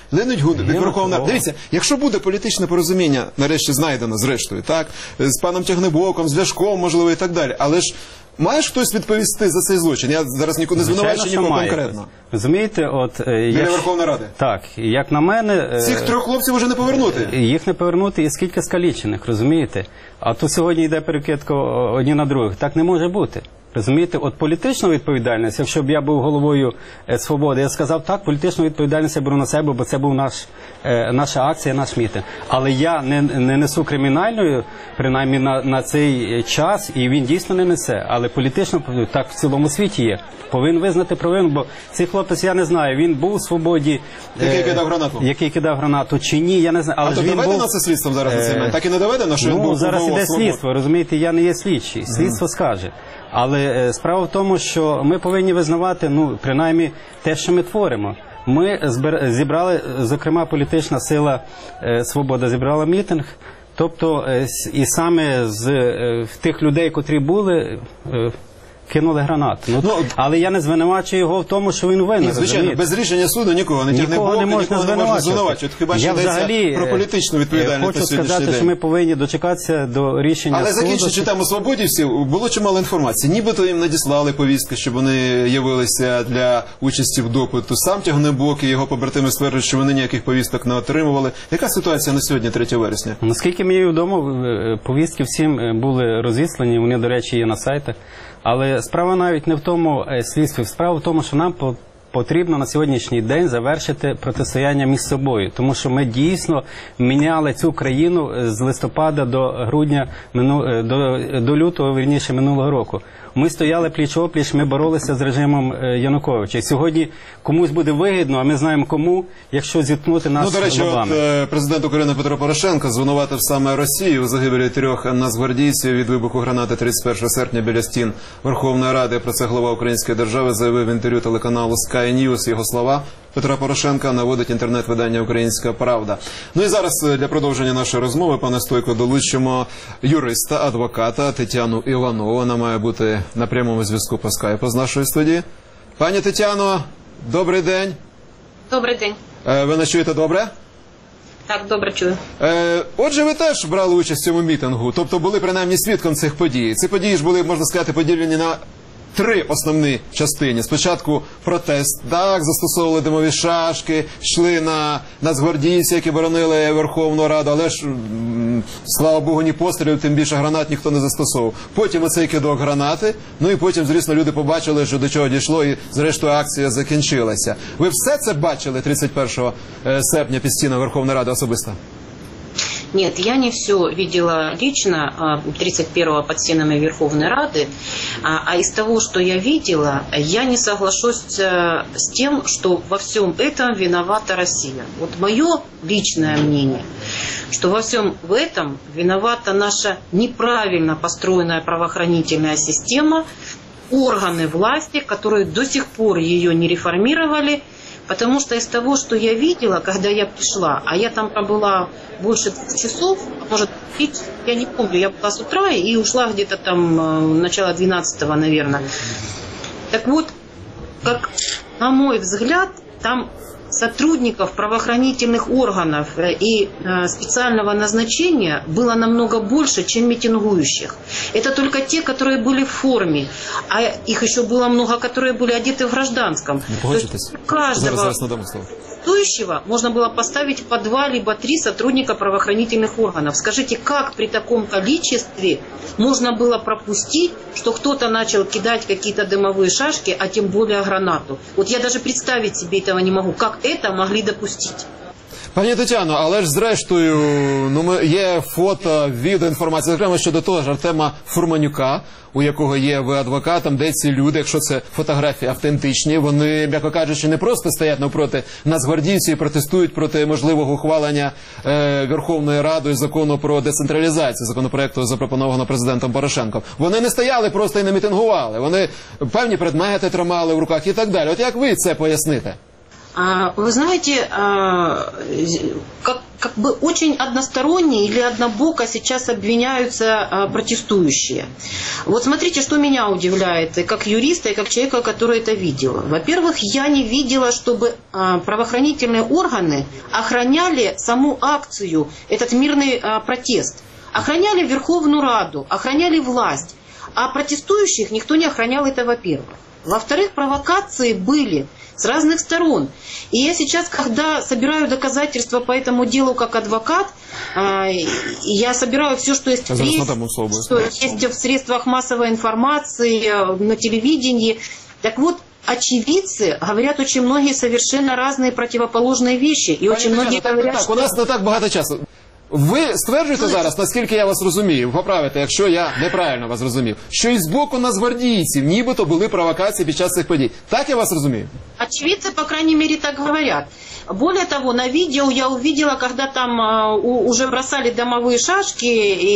линуть від Верховної Ради. Дивіться, якщо буде політичне порозуміння, нарешті знайдено, зрештою, так, з паном Тягнебоком, з Ляшком, можливо, і так далі, але ж має ж хтось відповісти за цей злочин? Я зараз не звинувачую нікого конкретно. Розумієте, от... Біля Верховної Ради? Так, як на мене... Цих 3 хлопців вже не повернути? Їх не повернути, і скільки скалічених, розумієте? А тут сьогодні йде перекидка одні на других. Так не може бути. Розумієте, от політичну відповідальність, якщо б я був головою «Свободи», я сказав, так, політичну відповідальність я беру на себе, бо це був наша акція, наш мітинг. Але я не несу кримінальної, принаймні на цей час, і він дійсно не несе. Але політично, так в цілому світі є. Повинен визнати провину, бо цей хлопець, я не знаю, він був у «Свободі». Який кидав гранату? Який кидав гранату, чи ні, я не знаю. Але то доведено це слідством зараз на цей момент? Так і не доведено, що він був зараз іде слідство, розумієте, я не є слідчий. Слідство скаже. Але справа в тому, що ми повинні визнавати, принаймні, те, що ми творимо. Ми зібрали, зокрема, політична сила «Свобода» зібрала мітинг, тобто і саме з тих людей, котрі були, кинули гранату. Але я не звинувачую його в тому, що він винен. Звичайно, без рішення суду нікого не можна звинувачувати. Хіба що йдеться про політичну відповідальність на сьогоднішній день. Хочу сказати, що ми повинні дочекатися до рішення суду. Але закінчуючи тему свободівців, було чимало інформації. Нібито їм надіслали повістки, щоб вони явилися для участі в допиту. Сам Тягнебок і його побратими стверджують, що вони ніяких повісток не отримували. Яка ситуація на сьогодні, 3 вересня? Наскільки мені відомо, повістки всім були розіслані, вони, до речі, є на сайтах. Але справа навіть не в тому слідстві, справа в тому, що нам потрібно на сьогоднішній день завершити протистояння між собою, тому що ми дійсно міняли цю країну з листопада до грудня, до лютого, вірніше, минулого року. Ми стояли пліч-опліч, ми боролися з режимом Януковича. Сьогодні комусь буде вигідно, а ми знаємо кому, якщо зіткнути нас лобами. До речі, президент України Петро Порошенко звинуватив саме Росію у загибелі 3 нацгвардійців від вибуху гранати 31 серпня біля стін Верховної Ради. Про це глава української держави заявив в інтерв'ю телеканалу Sky News. Його слова Петра Порошенка наводить інтернет-видання «Українська правда». Ну і зараз для продовження нашої розмови, пане Стойко, долучимо юриста, адвоката Тетяну Іванову. Вона має бути на прямому зв'язку по скайпу з нашої студії. Пані Тетяно, добрий день. Добрий день. Ви нас чуєте добре? Так, добре чую. Отже, ви теж брали участь в цьому мітингу, тобто були принаймні свідком цих подій. Ці події ж були, можна сказати, поділені на 3 основні частини. Спочатку протест, так, застосовували димові шашки, йшли на нацгвардійці, які боронили Верховну Раду, але ж, слава Богу, ні пострілів, тим більше гранат ніхто не застосовував. Потім оцей кидок гранати, ну і потім, звісно, люди побачили, що до чого дійшло, і зрештою акція закінчилася. Ви все це бачили 31 серпня під стінами Верховної Ради особисто? Нет, я не все видела лично 31-го под стенами Верховной Рады, а из того, что я видела, я не соглашусь с тем, что во всем этом виновата Россия. Вот мое личное мнение, что во всем этом виновата наша неправильно построенная правоохранительная система, органы власти, которые до сих пор ее не реформировали. Потому что из того, что я видела, когда я пришла, а я там пробыла больше 2 часов, может быть, я не помню, я была с утра и ушла где-то там начало 12-го, наверное. Так вот, как на мой взгляд, там сотрудников правоохранительных органов и специального назначения было намного больше, чем митингующих. Это только те, которые были в форме, а их еще было много, которые были одеты в гражданском. То есть каждого протестующего можно было поставить по 2 либо 3 сотрудника правоохранительных органов. Скажите, как при таком количестве можно было пропустить, что кто-то начал кидать какие-то дымовые шашки, а тем более гранату? Вот я даже представить себе этого не могу. Как это могли допустить? Пані Тетяно, але ж зрештою, є фото, відеоінформація, зокрема щодо того ж Артема Фурманюка, у якого є ви адвокатом, де ці люди, якщо це фотографії автентичні, вони, м'яко кажучи, не просто стоять навпроти нацгвардійців і протестують проти можливого ухвалення Верховною Радою закону про децентралізацію, законопроекту, запропонованого президентом Порошенком. Вони не стояли просто і не мітингували, вони певні предмети тримали в руках і так далі. От як ви це поясните? Вы знаете, как как бы очень односторонне или однобоко сейчас обвиняются протестующие. Вот смотрите, что меня удивляет, и как юриста, и как человека, который это видел. Во-первых, я не видела, чтобы правоохранительные органы охраняли саму акцию, этот мирный протест. Охраняли Верховную Раду, охраняли власть. А протестующих никто не охранял, это во-первых. Во-вторых, провокации были с разных сторон. И я сейчас, когда собираю доказательства по этому делу как адвокат, я собираю все, что есть в средствах массовой информации, на телевидении. Так вот, очевидцы говорят очень многие совершенно разные противоположные вещи. И очень многие говорят, так, у нас не так багато часу. Ви стверджуєте зараз, наскільки я вас розумію, поправите, якщо я неправильно вас зрозумів, що і з боку нацгвардійців нібито були провокації під час цих подій. Так я вас розумію? Очевидцы, по крайней мере, так говорят. Более того, на видео я увидела, когда там уже бросали домовые шашки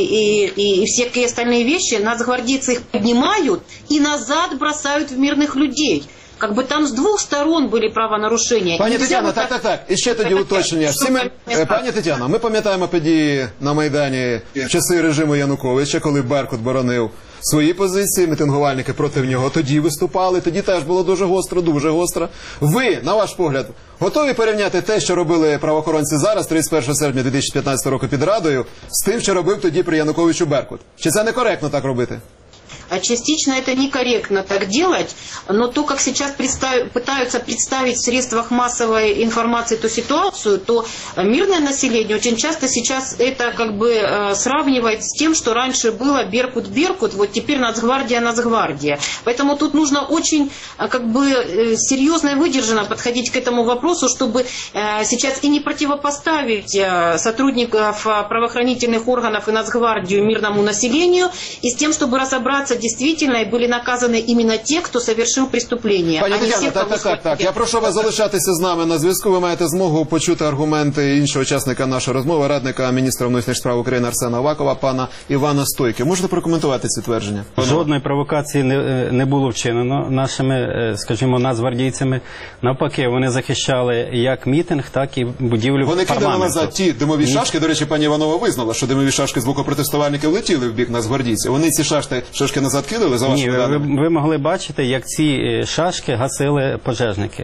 и всякие остальные вещи, нацгвардейцы их поднимают и назад бросают в мирных людей. Как бы там з двох сторон були правонарушення. Пані Тетяно, так. І ще тоді уточнення. Пані Тетяно, ми пам'ятаємо події на Майдані в часи режиму Януковича, коли Беркут боронив свої позиції, мітингувальники проти нього тоді виступали, тоді теж було дуже гостро. Ви, на ваш погляд, готові порівняти те, що робили правоохоронці зараз, 31 серпня 2015 року під Радою, з тим, що робив тоді при Януковичу Беркут? Чи це некоректно так робити? Частично это некорректно так делать, но то, как сейчас пытаются представить в средствах массовой информации эту ситуацию, то мирное население очень часто сейчас это как бы сравнивает с тем, что раньше было Беркут, вот теперь Нацгвардия. Поэтому тут нужно очень как бы серьезно и выдержанно подходить к этому вопросу, чтобы сейчас и не противопоставить сотрудников правоохранительных органов и Нацгвардию мирному населению, и с тем, чтобы разобраться действительно и были наказаны именно те, кто совершил преступление. Пані Тетяно, так. Я прошу вас залишатися з нами на зв'язку. Ви маєте змогу почути аргументи іншого учасника нашої розмови, радника міністра внутрішніх справ України Арсена Авакова, пана Івана Стойки. Можете прокоментувати ці твердження? Жодної провокації не було вчинено нашими, скажімо, нацгвардійцями. Навпаки, вони захищали як мітинг, так і будівлю парламенту. Вони кидали назад ті димові шашки. До речі, пані Іванова визнала, що димові шашки з боку протестувальників летіли в бік нацгвардійців. Вони ці шашки назад кидали, за вашими даними? Ні, ви могли бачити, як ці шашки гасили пожежники.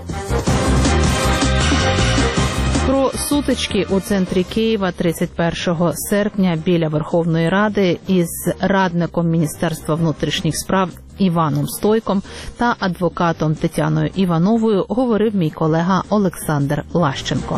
Про сутички у центрі Києва 31 серпня біля Верховної Ради із радником Міністерства внутрішніх справ Іваном Стойком та адвокатом Тетяною Івановою говорив мій колега Олександр Лащенко.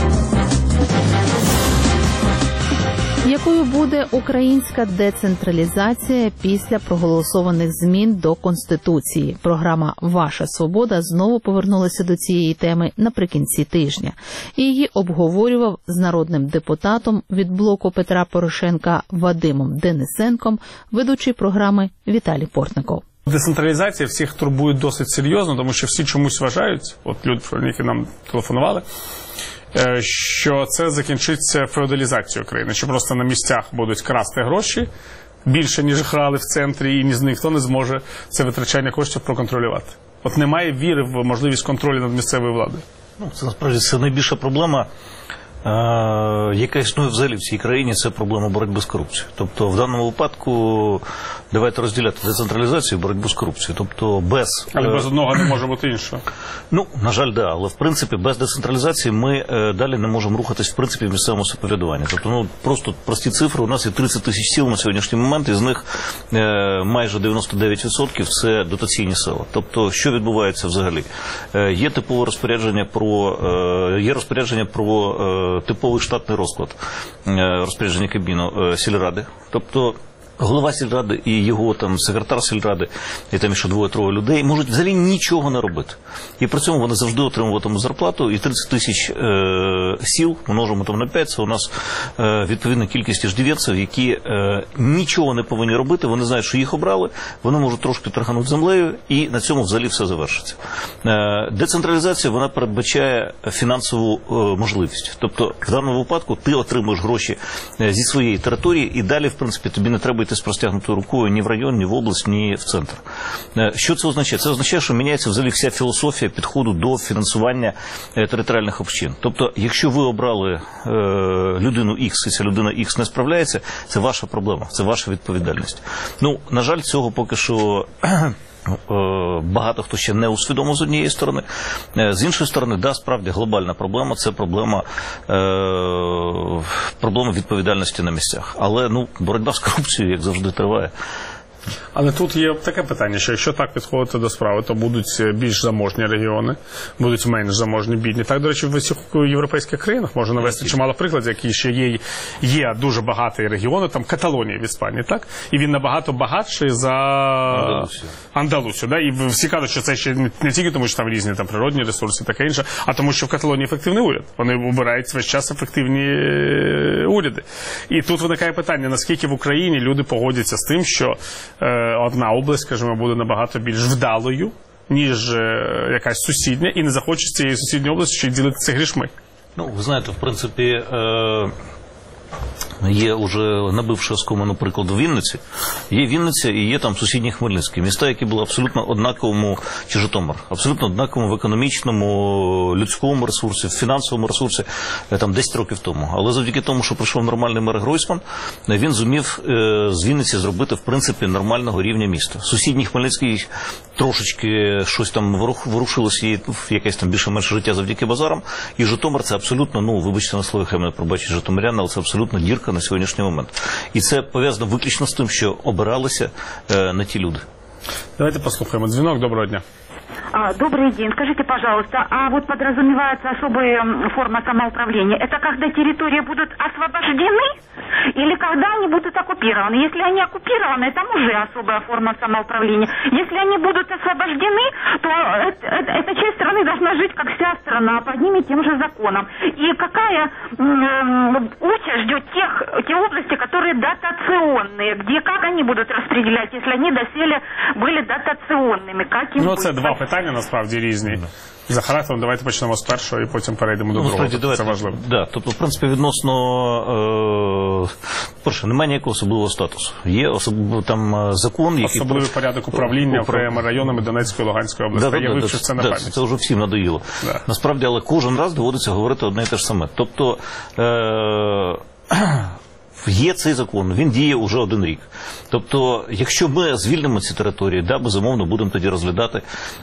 Якою буде українська децентралізація після проголосованих змін до Конституції? Програма «Ваша свобода» знову повернулася до цієї теми наприкінці тижня. І її обговорював з народним депутатом від блоку Петра Порошенка Вадимом Денисенком ведучий програми Віталій Портников. Децентралізація всіх турбує досить серйозно, тому що всі чомусь вважають, от люди, які нам телефонували, що це закінчиться феодалізацією країни, що просто на місцях будуть красти гроші більше, ніж крали в центрі, і ніхто не зможе це витрачання коштів проконтролювати. От немає віри в можливість контролю над місцевою владою. Це насправді найбільша проблема, яка існує взагалі в цій країні, це проблема боротьби з корупцією. Тобто в даному випадку давайте розділяти децентралізацію і боротьбу з корупцією. Тобто без... Але без одного не може бути іншого. Ну, на жаль, да, але в принципі без децентралізації ми далі не можемо рухатись в принципі в місцевому самоврядуванні. Тобто, просто прості цифри, у нас є 30 тисяч сіл на сьогоднішній момент, із них майже 99% це дотаційні села. Тобто, що відбувається взагалі? Є типове розпорядження про типовий штатний розклад розпорядження Кабміну сільради. Тобто голова сільради і його там секретар сільради, і там ще 2-3 людей можуть взагалі нічого не робити. І при цьому вони завжди отримуватимуть зарплату, і 30 тисяч сіл, множимо там на 5, це у нас відповідна кількість иждивенців, які нічого не повинні робити, вони знають, що їх обрали, вони можуть трошки торганути землею, і на цьому взагалі все завершиться. Децентралізація, вона передбачає фінансову можливість. Тобто, в даному випадку ти отримуєш гроші зі своєї території, і далі, в принципі, тобі не треба вийти з простягнутою рукою ні в район, ні в область, ні в центр. Що це означає? Це означає, що міняється взагалі вся філософія підходу до фінансування територіальних общин. Тобто, якщо ви обрали людину X, і ця людина X не справляється, це ваша проблема, це ваша відповідальність. Ну, на жаль, цього поки що багато хто ще не усвідомив з однієї сторони. З іншої сторони, да, справді глобальна проблема – це проблема відповідальності на місцях. Але, ну, боротьба з корупцією, як завжди, триває. Але тут є таке питання, що якщо так підходити до справи, то будуть більш заможні регіони, будуть менш заможні, бідні. Так, до речі, в усіх європейських країнах можна навести чимало прикладів, які ще є дуже багатий регіон, там Каталонія в Іспанії, так? І він набагато багатший за Андалусію. Да? І всі кажуть, що це ще не тільки тому, що там різні там природні ресурси і таке інше, а тому, що в Каталонії ефективний уряд. Вони обирають весь час ефективні уряди. І тут виникає питання, наскільки в Україні люди погодяться з тим, що одна область, скажімо, буде набагато більш вдалою, ніж якась сусідня, і не захоче з цієї сусідньої області ще й ділитися грішми. Ну, ви знаєте, в принципі, є вже набивши оскомину приклад в Вінниці. Є Вінниця і є там сусідні Хмельницькі. Міста, які були абсолютно однаковому, чи Житомир, абсолютно однаковому в економічному, людському ресурсі, в фінансовому ресурсі, там 10 років тому. Але завдяки тому, що прийшов нормальний мер Гройсман, він зумів з Вінниці зробити, в принципі, нормального рівня міста. Сусідній Хмельницький трошечки щось там ворушилося, і якесь там більше-менше життя завдяки базарам. І Житомир – це абсолютно, ну, вибачте на слові, хай мене пробачить житомиряни, але це абсолютно дірка на сьогоднішній момент. І це пов'язано виключно з тим, що обиралися не ті люди. Давайте послухаємо дзвінок. Доброго дня. Добрый день. Скажите, пожалуйста, а вот подразумевается особая форма самоуправления. Это когда территории будут освобождены или когда они будут оккупированы? Если они оккупированы, там уже особая форма самоуправления. Если они будут освобождены, то эта часть страны должна жить, как вся страна, по одним и тем же законам. И какая участь ждет те области, которые дотационные, где как они будут распределять, если они доселе были дотационными? Как им це два питання, насправді, різні. За характером давайте почнемо з першого і потім перейдемо до другого. Це важливо. Да, тобто, в принципі, відносно, перше, немає ніякого особливого статусу. Є там закон, який... Особливий порядок управління окремими районами Донецької і Луганської області. Я вивчив це на пам'ять. Це вже всім надоїло. Насправді, але кожен раз доводиться говорити одне і те ж саме. Тобто, є цей закон, він діє уже 1 рік. Тобто, якщо ми звільнимо ці території, да, безумовно, будемо тоді розглядати,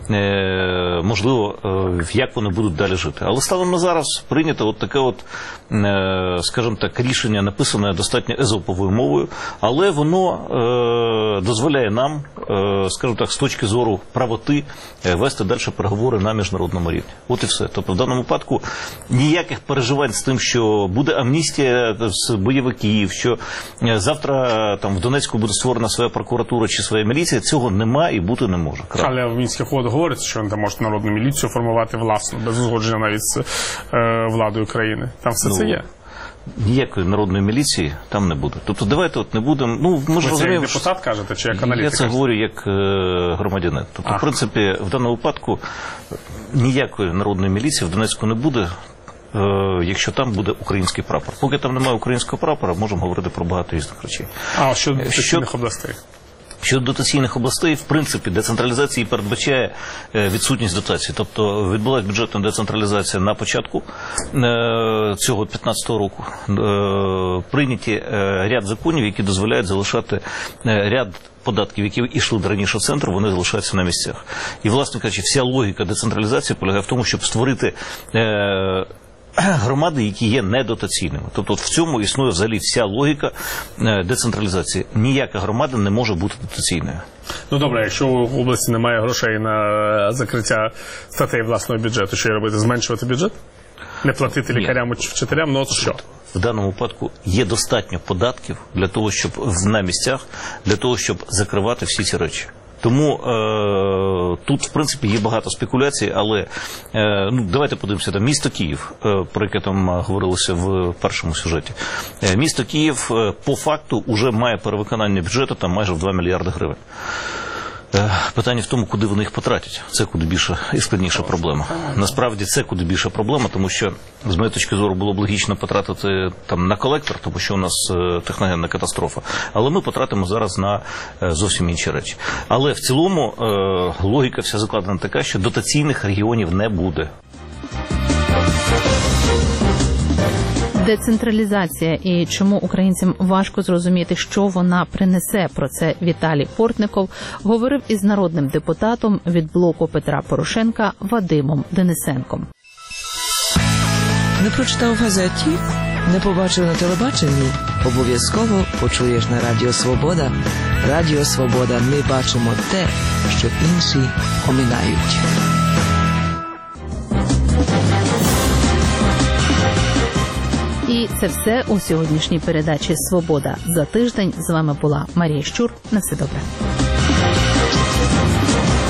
можливо, як вони будуть далі жити. Але станом на зараз прийнято от таке от, скажімо так, рішення, написане достатньо езоповою мовою, але воно дозволяє нам, скажімо так, з точки зору правоти вести далі переговори на міжнародному рівні. От і все. Тобто, в даному випадку ніяких переживань з тим, що буде амністія з бойовиків, що завтра там в Донецьку буде створена своя прокуратура чи своя міліція, цього немає і бути не може. Але в Мінських угодах говориться, що вони там можуть народну міліцію формувати власну, без узгодження навіть з владою країни. Там все це є. Ніякої народної міліції там не буде. Тобто давайте от не будемо... Ну, ми ж розуміємо, це як депутат кажете, чи як аналітик? Я це говорю як громадянин. Тобто, в принципі, в даному випадку ніякої народної міліції в Донецьку не буде, якщо там буде український прапор. Поки там немає українського прапора, можемо говорити про багато різних речей. А щодо дотаційних областей? Щодо дотаційних областей, в принципі, децентралізація передбачає відсутність дотацій. Тобто відбулася бюджетна децентралізація на початку цього 2015 року. Прийняті ряд законів, які дозволяють залишати ряд податків, які йшли раніше в центр, вони залишаються на місцях. І, власне кажучи, вся логіка децентралізації полягає в тому, щоб створити громади, які є недотаційними. Тобто в цьому існує взагалі вся логіка децентралізації. Ніяка громада не може бути дотаційною. Ну добре, якщо в області немає грошей на закриття статей власного бюджету, що робити? Зменшувати бюджет? Не платити лікарям чи вчителям? Ну от що? В даному випадку є достатньо податків для того, щоб на місцях, для того, щоб закривати всі ці речі. Тому тут, в принципі, є багато спекуляцій, але давайте подивимося, там місто Київ, про яке там говорилося в першому сюжеті. Місто Київ по факту вже має перевиконання бюджету там майже в 2 мільярди гривень. Питання в тому, куди вони їх потратять. Це куди більша і складніша проблема. Насправді це куди більша проблема, тому що, з моєї точки зору, було б логічно потратити там на колектор, тому що у нас техногенна катастрофа. Але ми потратимо зараз на зовсім інші речі. Але в цілому логіка вся закладена така, що дотаційних регіонів не буде. Децентралізація і чому українцям важко зрозуміти, що вона принесе. Про це Віталій Портников говорив із народним депутатом від блоку Петра Порошенка Вадимом Денисенком. Не прочитав в газеті, не побачив на телебаченні. Обов'язково почуєш на Радіо Свобода. Радіо Свобода. Ми бачимо те, що інші оминають. І це все у сьогоднішній передачі «Свобода». За тиждень з вами була Марія Щур. На все добре.